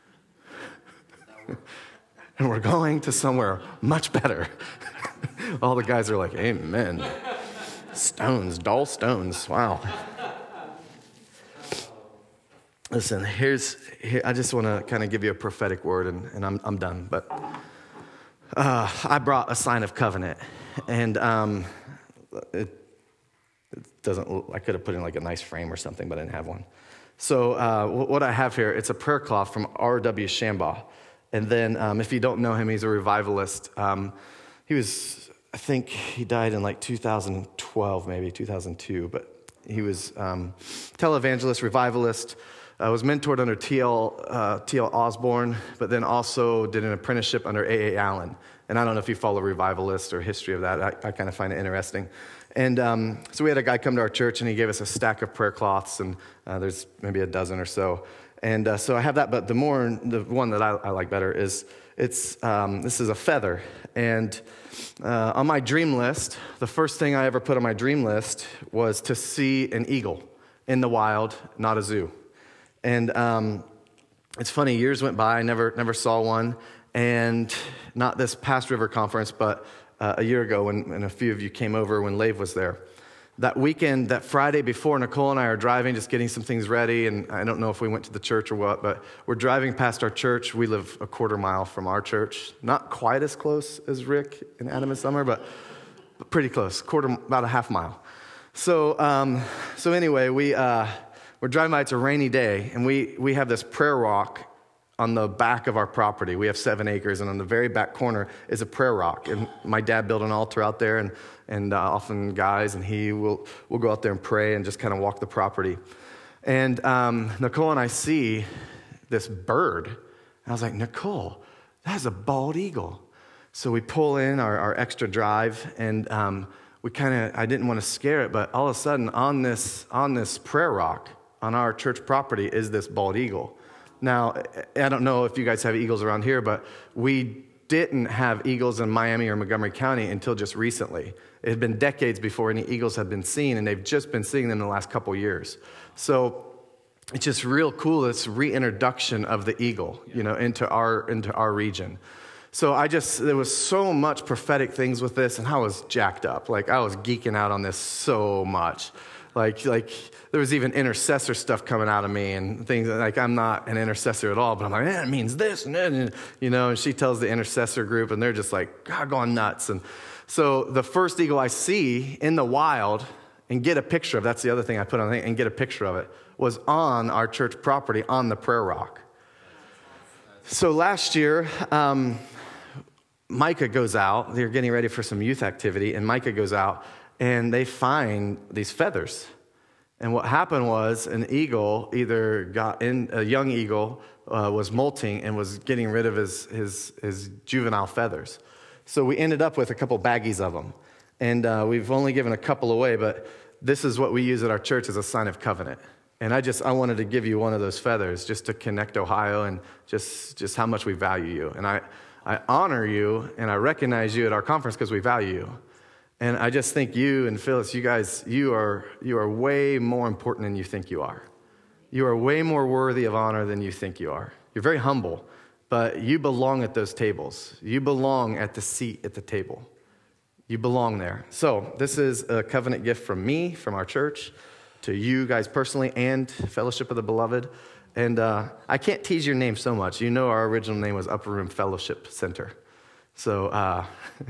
And we're going to somewhere much better. All the guys are like, amen. Stones, dull stones. Wow. Listen, here's, here, I just want to kind of give you a prophetic word, and, and I'm, I'm done. But uh, I brought a sign of covenant, and um, it, it doesn't, I could have put in like a nice frame or something, but I didn't have one. So uh, what I have here, it's a prayer cloth from R W Shambaugh. And then um, if you don't know him, he's a revivalist. Um, he was... I think he died in like two thousand twelve, maybe two thousand two, but he was um, televangelist, revivalist, uh, was mentored under T L Uh, T L Osborne, but then also did an apprenticeship under A A Allen. And I don't know if you follow revivalist or history of that. I, I kind of find it interesting. And um, so we had a guy come to our church, and he gave us a stack of prayer cloths, and uh, there's maybe a dozen or so. And uh, so I have that, but the more, the one that I, I like better is, it's um, this is a feather. And uh, on my dream list, the first thing I ever put on my dream list was to see an eagle in the wild, not a zoo. And um, it's funny, years went by, I never never saw one. And not this past River Conference, but uh, a year ago when, when a few of you came over when Lave was there. That weekend, that Friday before, Nicole and I are driving, just getting some things ready, and I don't know if we went to the church or what, but we're driving past our church. We live a quarter mile from our church. Not quite as close as Rick and Adam and Summer, but pretty close, quarter, about a half mile. So um, so anyway, we, uh, we're driving by. It's a rainy day, and we, we have this prayer rock on the back of our property. We have seven acres, and on the very back corner is a prayer rock. And my dad built an altar out there, and and uh, often guys, and he will will go out there and pray and just kind of walk the property. And um, Nicole and I see this bird. And I was like, Nicole, that's a bald eagle. So we pull in our, our extra drive, and um, we kind of, I didn't want to scare it, but all of a sudden on this on this prayer rock on our church property is this bald eagle. Now, I don't know if you guys have eagles around here, but we didn't have eagles in Miami or Montgomery County until just recently. It had been decades before any eagles had been seen, and they've just been seeing them in the last couple years. So it's just real cool, this reintroduction of the eagle, you know, into our into our region. So I just, there was so much prophetic things with this, and I was jacked up. Like, I was geeking out on this so much. Like, like there was even intercessor stuff coming out of me and things like I'm not an intercessor at all, but I'm like, eh, it means this and that, and, you know, and she tells the intercessor group, and they're just like, God, going nuts. And so the first eagle I see in the wild and get a picture of, that's the other thing I put on, and get a picture of it, was on our church property on the prayer rock. So last year, um, Micah goes out, they're getting ready for some youth activity, and Micah goes out, and they find these feathers. And what happened was an eagle either got in, a young eagle uh, was molting and was getting rid of his, his, his juvenile feathers. So we ended up with a couple baggies of them. And uh, we've only given a couple away, but this is what we use at our church as a sign of covenant. And I just, I wanted to give you one of those feathers just to connect Ohio and just, just how much we value you. And I, I honor you and I recognize you at our conference because we value you. And I just think you and Phyllis, you guys, you are you are way more important than you think you are. You are way more worthy of honor than you think you are. You're very humble, but you belong at those tables. You belong at the seat at the table. You belong there. So this is a covenant gift from me, from our church, to you guys personally, and Fellowship of the Beloved. And uh, I can't tease your name so much. You know our original name was Upper Room Fellowship Center. So uh,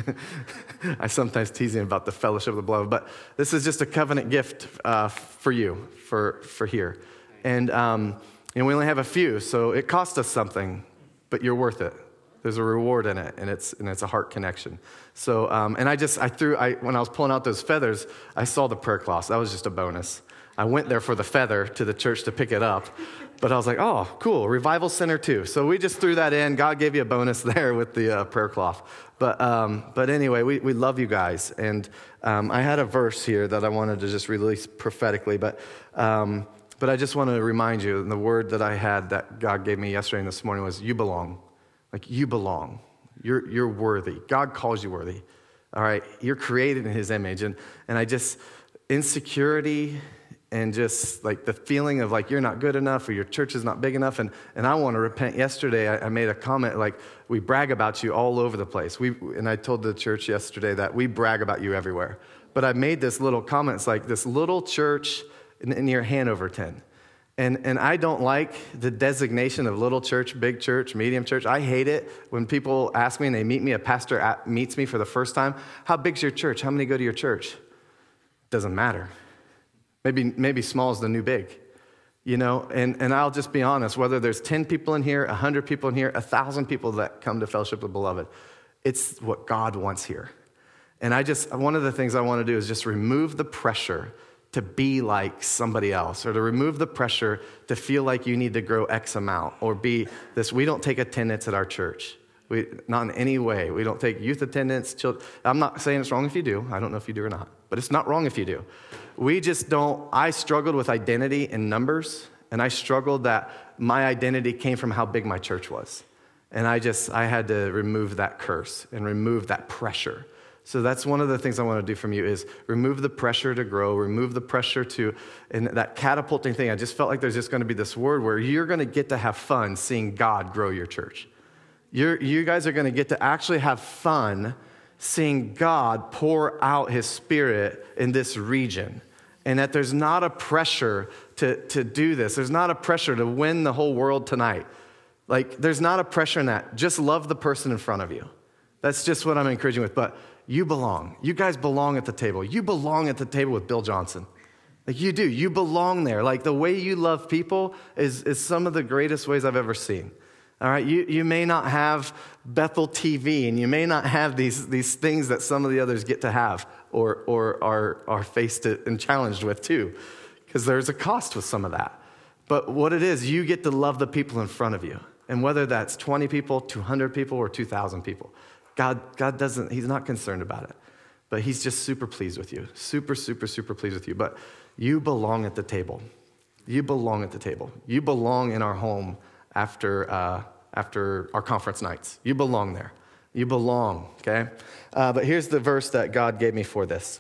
I sometimes tease him about the Fellowship of the Beloved. But this is just a covenant gift uh, for you, for, for here. And, um, and we only have a few, so it cost us something, but you're worth it. There's a reward in it, and it's and it's a heart connection. So, um, and I just, I threw, I when I was pulling out those feathers, I saw the prayer cloths. That was just a bonus. I went there for the feather to the church to pick it up, but I was like, oh, cool, Revival Center too. So we just threw that in. God gave you a bonus there with the uh, prayer cloth. But um, but anyway, we, we love you guys. And um, I had a verse here that I wanted to just release prophetically, but um, but I just want to remind you, and the word that I had that God gave me yesterday and this morning was, you belong. Like, you belong. You're you're worthy. God calls you worthy. All right? You're created in his image. And and I just, insecurity and just like the feeling of like you're not good enough or your church is not big enough. And, and I want to repent. Yesterday, I, I made a comment like, we brag about you all over the place. We And I told the church yesterday that we brag about you everywhere. But I made this little comment. It's like this little church near Hanover ten. And and I don't like the designation of little church, big church, medium church. I hate it when people ask me and they meet me, a pastor at, meets me for the first time. How big's your church? How many go to your church? Doesn't matter. Maybe maybe small is the new big, you know? And, and I'll just be honest, whether there's ten people in here, one hundred people in here, one thousand people that come to Fellowship of the Beloved, it's what God wants here. And I just, one of the things I want to do is just remove the pressure to be like somebody else, or to remove the pressure to feel like you need to grow X amount, or be this. We don't take attendance at our church. We, not in any way. We don't take youth attendance. Children. I'm not saying it's wrong if you do. I don't know if you do or not, but it's not wrong if you do. We just don't. I struggled with identity in numbers, and I struggled that my identity came from how big my church was. And I just, I had to remove that curse and remove that pressure. So that's one of the things I want to do from you is remove the pressure to grow, remove the pressure to, and that catapulting thing. I just felt like there's just going to be this word where you're going to get to have fun seeing God grow your church. You're, you guys are going to get to actually have fun seeing God pour out his spirit in this region. And that there's not a pressure to, to do this. There's not a pressure to win the whole world tonight. Like, there's not a pressure in that. Just love the person in front of you. That's just what I'm encouraging with. But you belong. You guys belong at the table. You belong at the table with Bill Johnson. Like, you do. You belong there. Like, the way you love people is, is some of the greatest ways I've ever seen. All right? You, you may not have Bethel T V, and you may not have these, these things that some of the others get to have or, or are, are faced and challenged with too, because there's a cost with some of that. But what it is, you get to love the people in front of you. And whether that's twenty people, two hundred people, or two thousand people, God, God doesn't, he's not concerned about it. But he's just super pleased with you. Super, super, super pleased with you. But you belong at the table. You belong at the table. You belong in our home after uh, after our conference nights. You belong there. You belong, okay? Uh, but here's the verse that God gave me for this.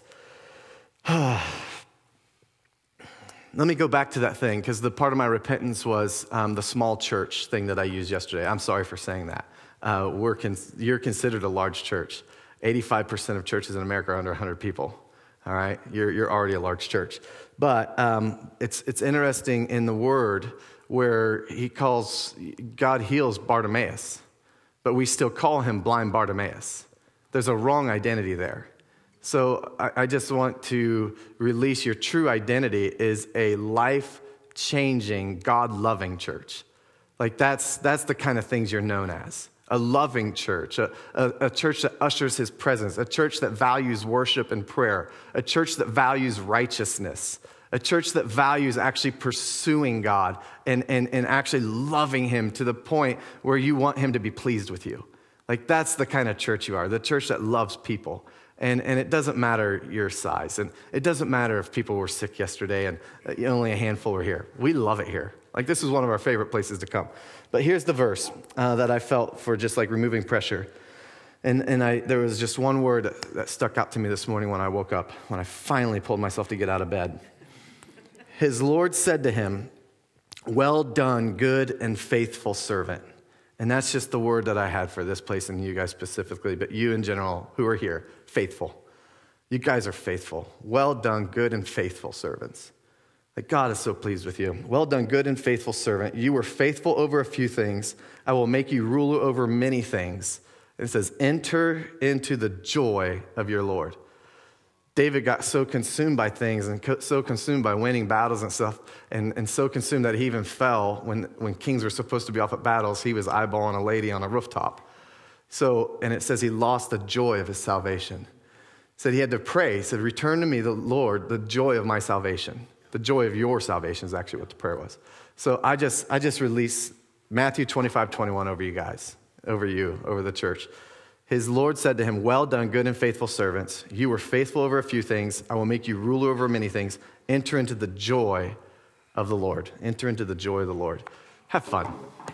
Let me go back to that thing, because the part of my repentance was um, the small church thing that I used yesterday. I'm sorry for saying that. Uh, we're con- you're considered a large church. eighty-five percent of churches in America are under one hundred people. All right? You're, you're already a large church. But um, it's, it's interesting in the Word where he calls, God heals Bartimaeus, but we still call him blind Bartimaeus. There's a wrong identity there. So I, I just want to release your true identity is a life-changing, God-loving church. Like that's that's the kind of things you're known as. A loving church, a, a, a church that ushers his presence, a church that values worship and prayer, a church that values righteousness, a church that values actually pursuing God and, and, and actually loving him to the point where you want him to be pleased with you. Like that's the kind of church you are, the church that loves people. And, and it doesn't matter your size. And it doesn't matter if people were sick yesterday and only a handful were here. We love it here. Like this is one of our favorite places to come. But here's the verse uh, that I felt for just like removing pressure. And, and I, there was just one word that stuck out to me this morning when I woke up, when I finally pulled myself to get out of bed. His Lord said to him, "Well done, good and faithful servant." And that's just the word that I had for this place and you guys specifically, but you in general who are here, faithful. You guys are faithful. Well done, good and faithful servants. Like, God is so pleased with you. Well done, good and faithful servant. You were faithful over a few things. I will make you ruler over many things. And it says, enter into the joy of your Lord. David got so consumed by things and co- so consumed by winning battles and stuff, and, and so consumed that he even fell when, when kings were supposed to be off at battles. He was eyeballing a lady on a rooftop. So, and it says he lost the joy of his salvation. He said he had to pray. He said, return to me, the Lord, the joy of my salvation. The joy of your salvation is actually what the prayer was. So I just I just released Matthew twenty-five twenty-one over you guys, over you, over the church. His Lord said to him, well done, good and faithful servants. You were faithful over a few things. I will make you ruler over many things. Enter into the joy of the Lord. Enter into the joy of the Lord. Have fun.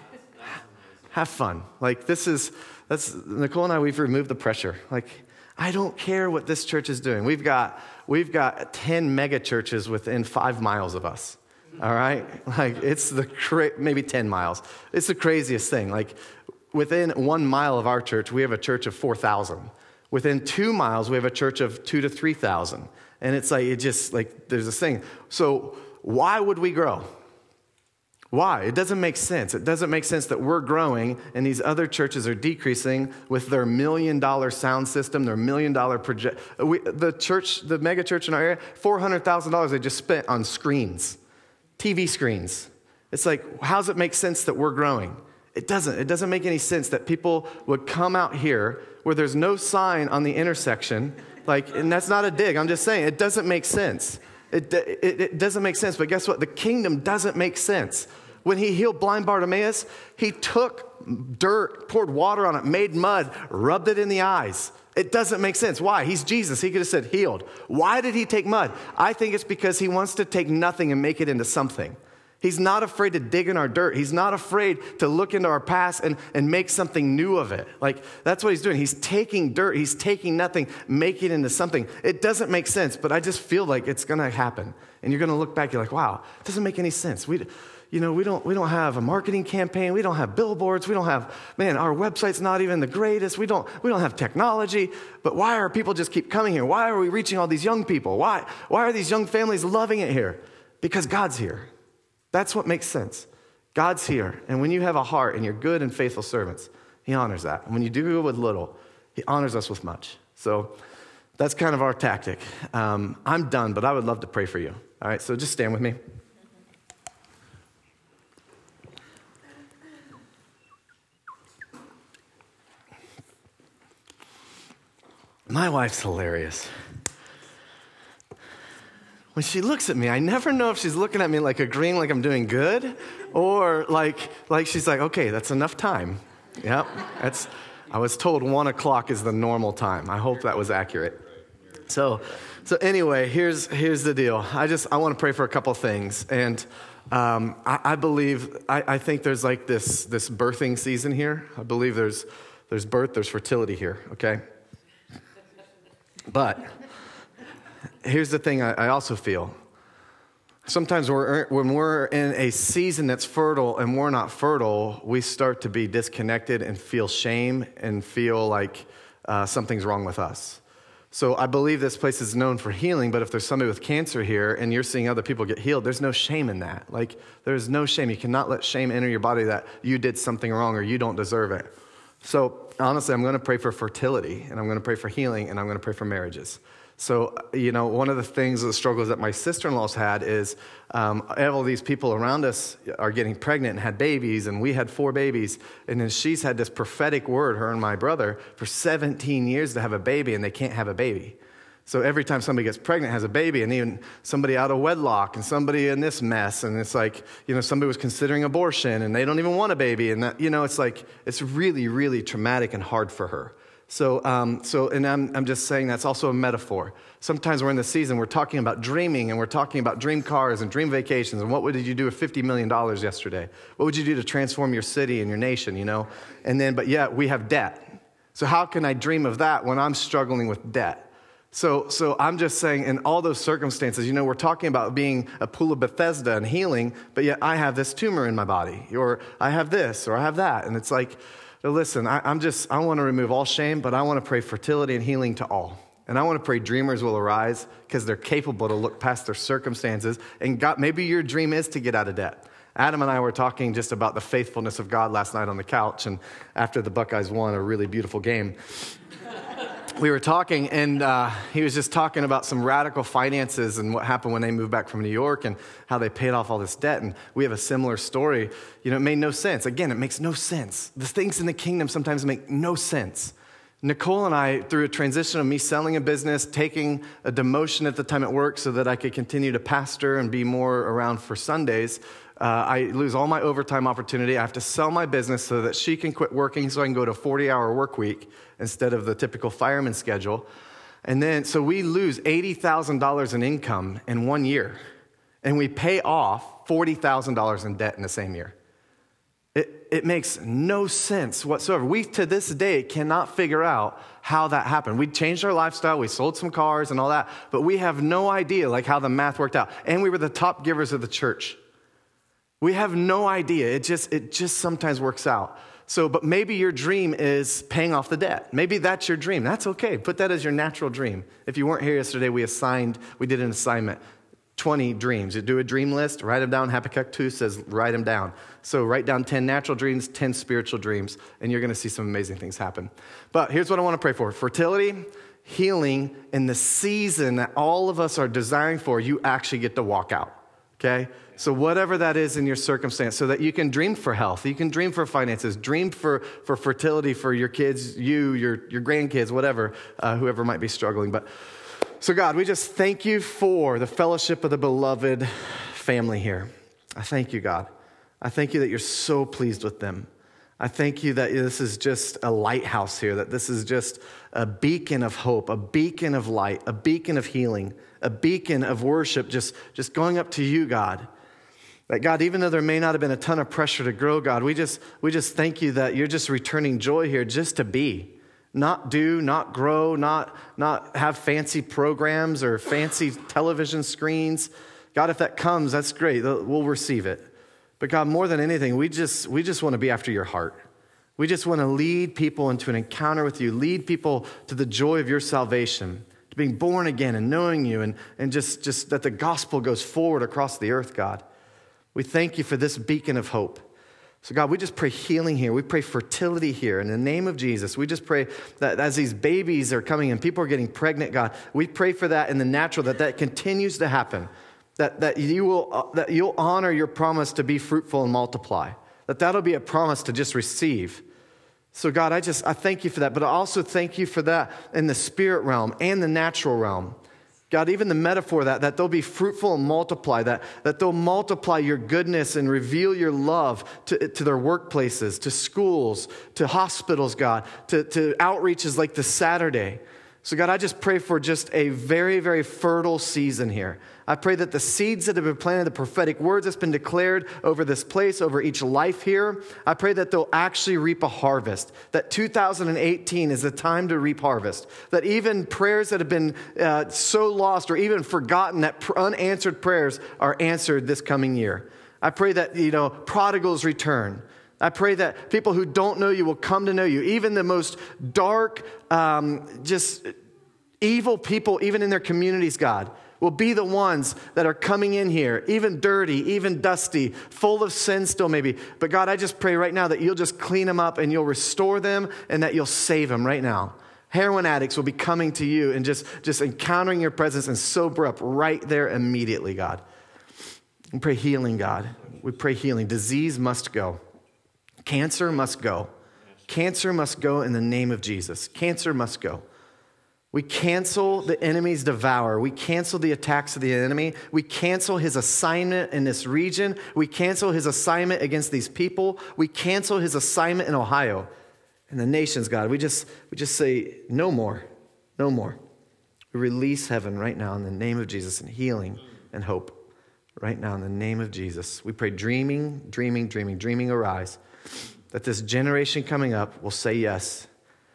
Have fun. Like this is, that's, Nicole and I, we've removed the pressure. Like, I don't care what this church is doing. We've got, we've got ten mega churches within five miles of us. All right? Like it's the, cra- maybe ten miles. It's the craziest thing. Like, within one mile of our church, we have a church of four thousand. Within two miles, we have a church of two to three thousand. And it's like, it just, like, there's this thing. So why would we grow? Why? It doesn't make sense. It doesn't make sense that we're growing and these other churches are decreasing with their million dollar sound system, their million dollar project. We, the church, the mega church in our area, four hundred thousand dollars they just spent on screens, T V screens. It's like, how does it make sense that we're growing? It doesn't. It doesn't make any sense that people would come out here where there's no sign on the intersection. Like, and that's not a dig. I'm just saying, it doesn't make sense. It, it, it doesn't make sense. But guess what? The kingdom doesn't make sense. When he healed blind Bartimaeus, he took dirt, poured water on it, made mud, rubbed it in the eyes. It doesn't make sense. Why? He's Jesus. He could have said healed. Why did he take mud? I think it's because he wants to take nothing and make it into something. He's not afraid to dig in our dirt. He's not afraid to look into our past and, and make something new of it. Like, that's what he's doing. He's taking dirt. He's taking nothing, making it into something. It doesn't make sense, but I just feel like it's going to happen. And you're going to look back, you're like, wow, it doesn't make any sense. We, you know, we don't, we don't have a marketing campaign. We don't have billboards. We don't have, man, our website's not even the greatest. We don't, we don't have technology. But why are people just keep coming here? Why are we reaching all these young people? Why, why are these young families loving it here? Because God's here. That's what makes sense. God's here. And when you have a heart and you're good and faithful servants, he honors that. And when you do good with little, he honors us with much. So that's kind of our tactic. Um, I'm done, but I would love to pray for you. All right, so just stand with me. My wife's hilarious. When she looks at me, I never know if she's looking at me like agreeing like I'm doing good or like, like she's like, okay, that's enough time. Yep, that's, I was told one o'clock is the normal time. I hope that was accurate. So, so anyway, here's, here's the deal. I just, I want to pray for a couple things. And um, I, I believe, I, I think there's like this, this birthing season here. I believe there's, there's birth, there's fertility here, okay? But here's the thing I also feel. Sometimes we're, when we're in a season that's fertile and we're not fertile, we start to be disconnected and feel shame and feel like uh, something's wrong with us. So I believe this place is known for healing, but if there's somebody with cancer here and you're seeing other people get healed, there's no shame in that. Like, there's no shame. You cannot let shame enter your body that you did something wrong or you don't deserve it. So honestly, I'm going to pray for fertility, and I'm going to pray for healing, and I'm going to pray for marriages. So, you know, one of the things, the struggles that my sister-in-law's had is um, all these people around us are getting pregnant and had babies, and we had four babies. And then she's had this prophetic word, her and my brother, for seventeen years to have a baby, and they can't have a baby. So every time somebody gets pregnant, has a baby, and even somebody out of wedlock, and somebody in this mess, and it's like, you know, somebody was considering abortion, and they don't even want a baby, and that, you know, it's like, it's really, really traumatic and hard for her. So, um, so, and I'm, I'm just saying that's also a metaphor. Sometimes we're in the season, we're talking about dreaming, and we're talking about dream cars and dream vacations, and what did you do with fifty million dollars yesterday? What would you do to transform your city and your nation, you know? And then, but yet, we have debt. So how can I dream of that when I'm struggling with debt? So, so I'm just saying in all those circumstances, you know, we're talking about being a pool of Bethesda and healing, but yet I have this tumor in my body, or I have this, or I have that. And it's like, listen, I, I'm just, I want to remove all shame, but I want to pray fertility and healing to all. And I want to pray dreamers will arise because they're capable to look past their circumstances. And God, maybe your dream is to get out of debt. Adam and I were talking just about the faithfulness of God last night on the couch. And after the Buckeyes won a really beautiful game, we were talking, and uh, he was just talking about some radical finances and what happened when they moved back from New York and how they paid off all this debt. And we have a similar story. You know, it made no sense. Again, it makes no sense. The things in the kingdom sometimes make no sense. Nicole and I, through a transition of me selling a business, taking a demotion at the time at work so that I could continue to pastor and be more around for Sundays, uh, I lose all my overtime opportunity. I have to sell my business so that she can quit working so I can go to a forty-hour work week instead of the typical fireman schedule. And then, so we lose eighty thousand dollars in income in one year, and we pay off forty thousand dollars in debt in the same year. It, it makes no sense whatsoever. We, to this day, cannot figure out how that happened. We changed our lifestyle, we sold some cars and all that, but we have no idea like how the math worked out. And we were the top givers of the church. We have no idea. It just, it just sometimes works out. So, but maybe your dream is paying off the debt. Maybe that's your dream. That's okay. Put that as your natural dream. If you weren't here yesterday, we assigned, we did an assignment. twenty dreams. You do a dream list, write them down. Habakkuk two says, write them down. So write down ten natural dreams, ten spiritual dreams, and you're going to see some amazing things happen. But here's what I want to pray for. Fertility, healing, and the season that all of us are desiring for, you actually get to walk out, okay? So whatever that is in your circumstance, so that you can dream for health, you can dream for finances, dream for, for fertility for your kids, you, your, your grandkids, whatever, uh, whoever might be struggling. But so God, we just thank you for the fellowship of the beloved family here. I thank you, God. I thank you that you're so pleased with them. I thank you that this is just a lighthouse here, that this is just a beacon of hope, a beacon of light, a beacon of healing, a beacon of worship, just, just going up to you, God. That God, even though there may not have been a ton of pressure to grow, God, we just, we just thank you that you're just returning joy here just to be. Not do, not grow, not, not have fancy programs or fancy television screens. God, if that comes, that's great. We'll receive it. But God, more than anything, we just, we just want to be after your heart. We just want to lead people into an encounter with you, lead people to the joy of your salvation, to being born again and knowing you, and, and just, just that the gospel goes forward across the earth, God. We thank you for this beacon of hope. So God, we just pray healing here. We pray fertility here. In the name of Jesus, we just pray that as these babies are coming and people are getting pregnant, God, we pray for that in the natural, that that continues to happen, that, that, you will, uh, that you'll honor your promise to be fruitful and multiply, that that'll be a promise to just receive. So God, I just, I thank you for that, but I also thank you for that in the spirit realm and the natural realm. God, even the metaphor of that, that they'll be fruitful and multiply, that, that they'll multiply your goodness and reveal your love to, to their workplaces, to schools, to hospitals, God, to, to outreaches like the Saturday. So God, I just pray for just a very, very fertile season here. I pray that the seeds that have been planted, the prophetic words that's been declared over this place, over each life here, I pray that they'll actually reap a harvest, that two thousand eighteen is the time to reap harvest, that even prayers that have been uh, so lost or even forgotten, that pr- unanswered prayers are answered this coming year. I pray that, you know, prodigals return. I pray that people who don't know you will come to know you. Even the most dark, um, just evil people, even in their communities, God, will be the ones that are coming in here, even dirty, even dusty, full of sin still maybe. But God, I just pray right now that you'll just clean them up and you'll restore them and that you'll save them right now. Heroin addicts will be coming to you and just, just encountering your presence and sober up right there immediately, God. We pray healing, God. We pray healing. Disease must go. Cancer must go. Cancer must go in the name of Jesus. Cancer must go. We cancel the enemy's devour. We cancel the attacks of the enemy. We cancel his assignment in this region. We cancel his assignment against these people. We cancel his assignment in Ohio and the nations, God. We just, we just say, no more, no more. We release heaven right now in the name of Jesus and healing and hope right now in the name of Jesus. We pray dreaming, dreaming, dreaming, dreaming arise, that this generation coming up will say yes.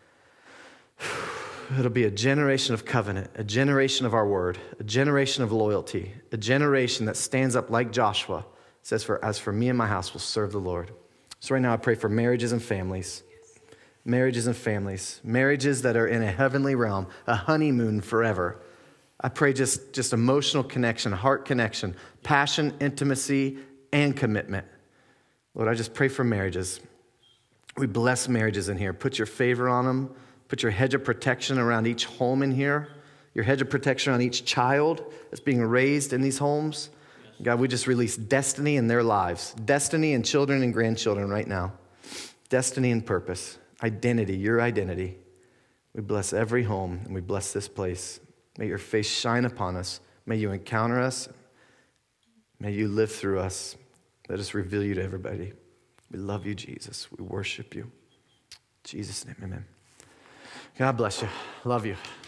It'll be a generation of covenant, a generation of our word, a generation of loyalty, a generation that stands up like Joshua, says, "For as for me and my house, will serve the Lord." So right now I pray for marriages and families. marriages and families, marriages that are in a heavenly realm, a honeymoon forever. I pray just, just emotional connection, heart connection, passion, intimacy, and commitment. Lord, I just pray for marriages. We bless marriages in here. Put your favor on them. Put your hedge of protection around each home in here. Your hedge of protection on each child that's being raised in these homes. Yes. God, we just release destiny in their lives. Destiny in children and grandchildren right now. Destiny and purpose. Identity, your identity. We bless every home and we bless this place. May your face shine upon us. May you encounter us. May you live through us. Let us reveal you to everybody. We love you, Jesus. We worship you. In Jesus' name, amen. God bless you. Love you.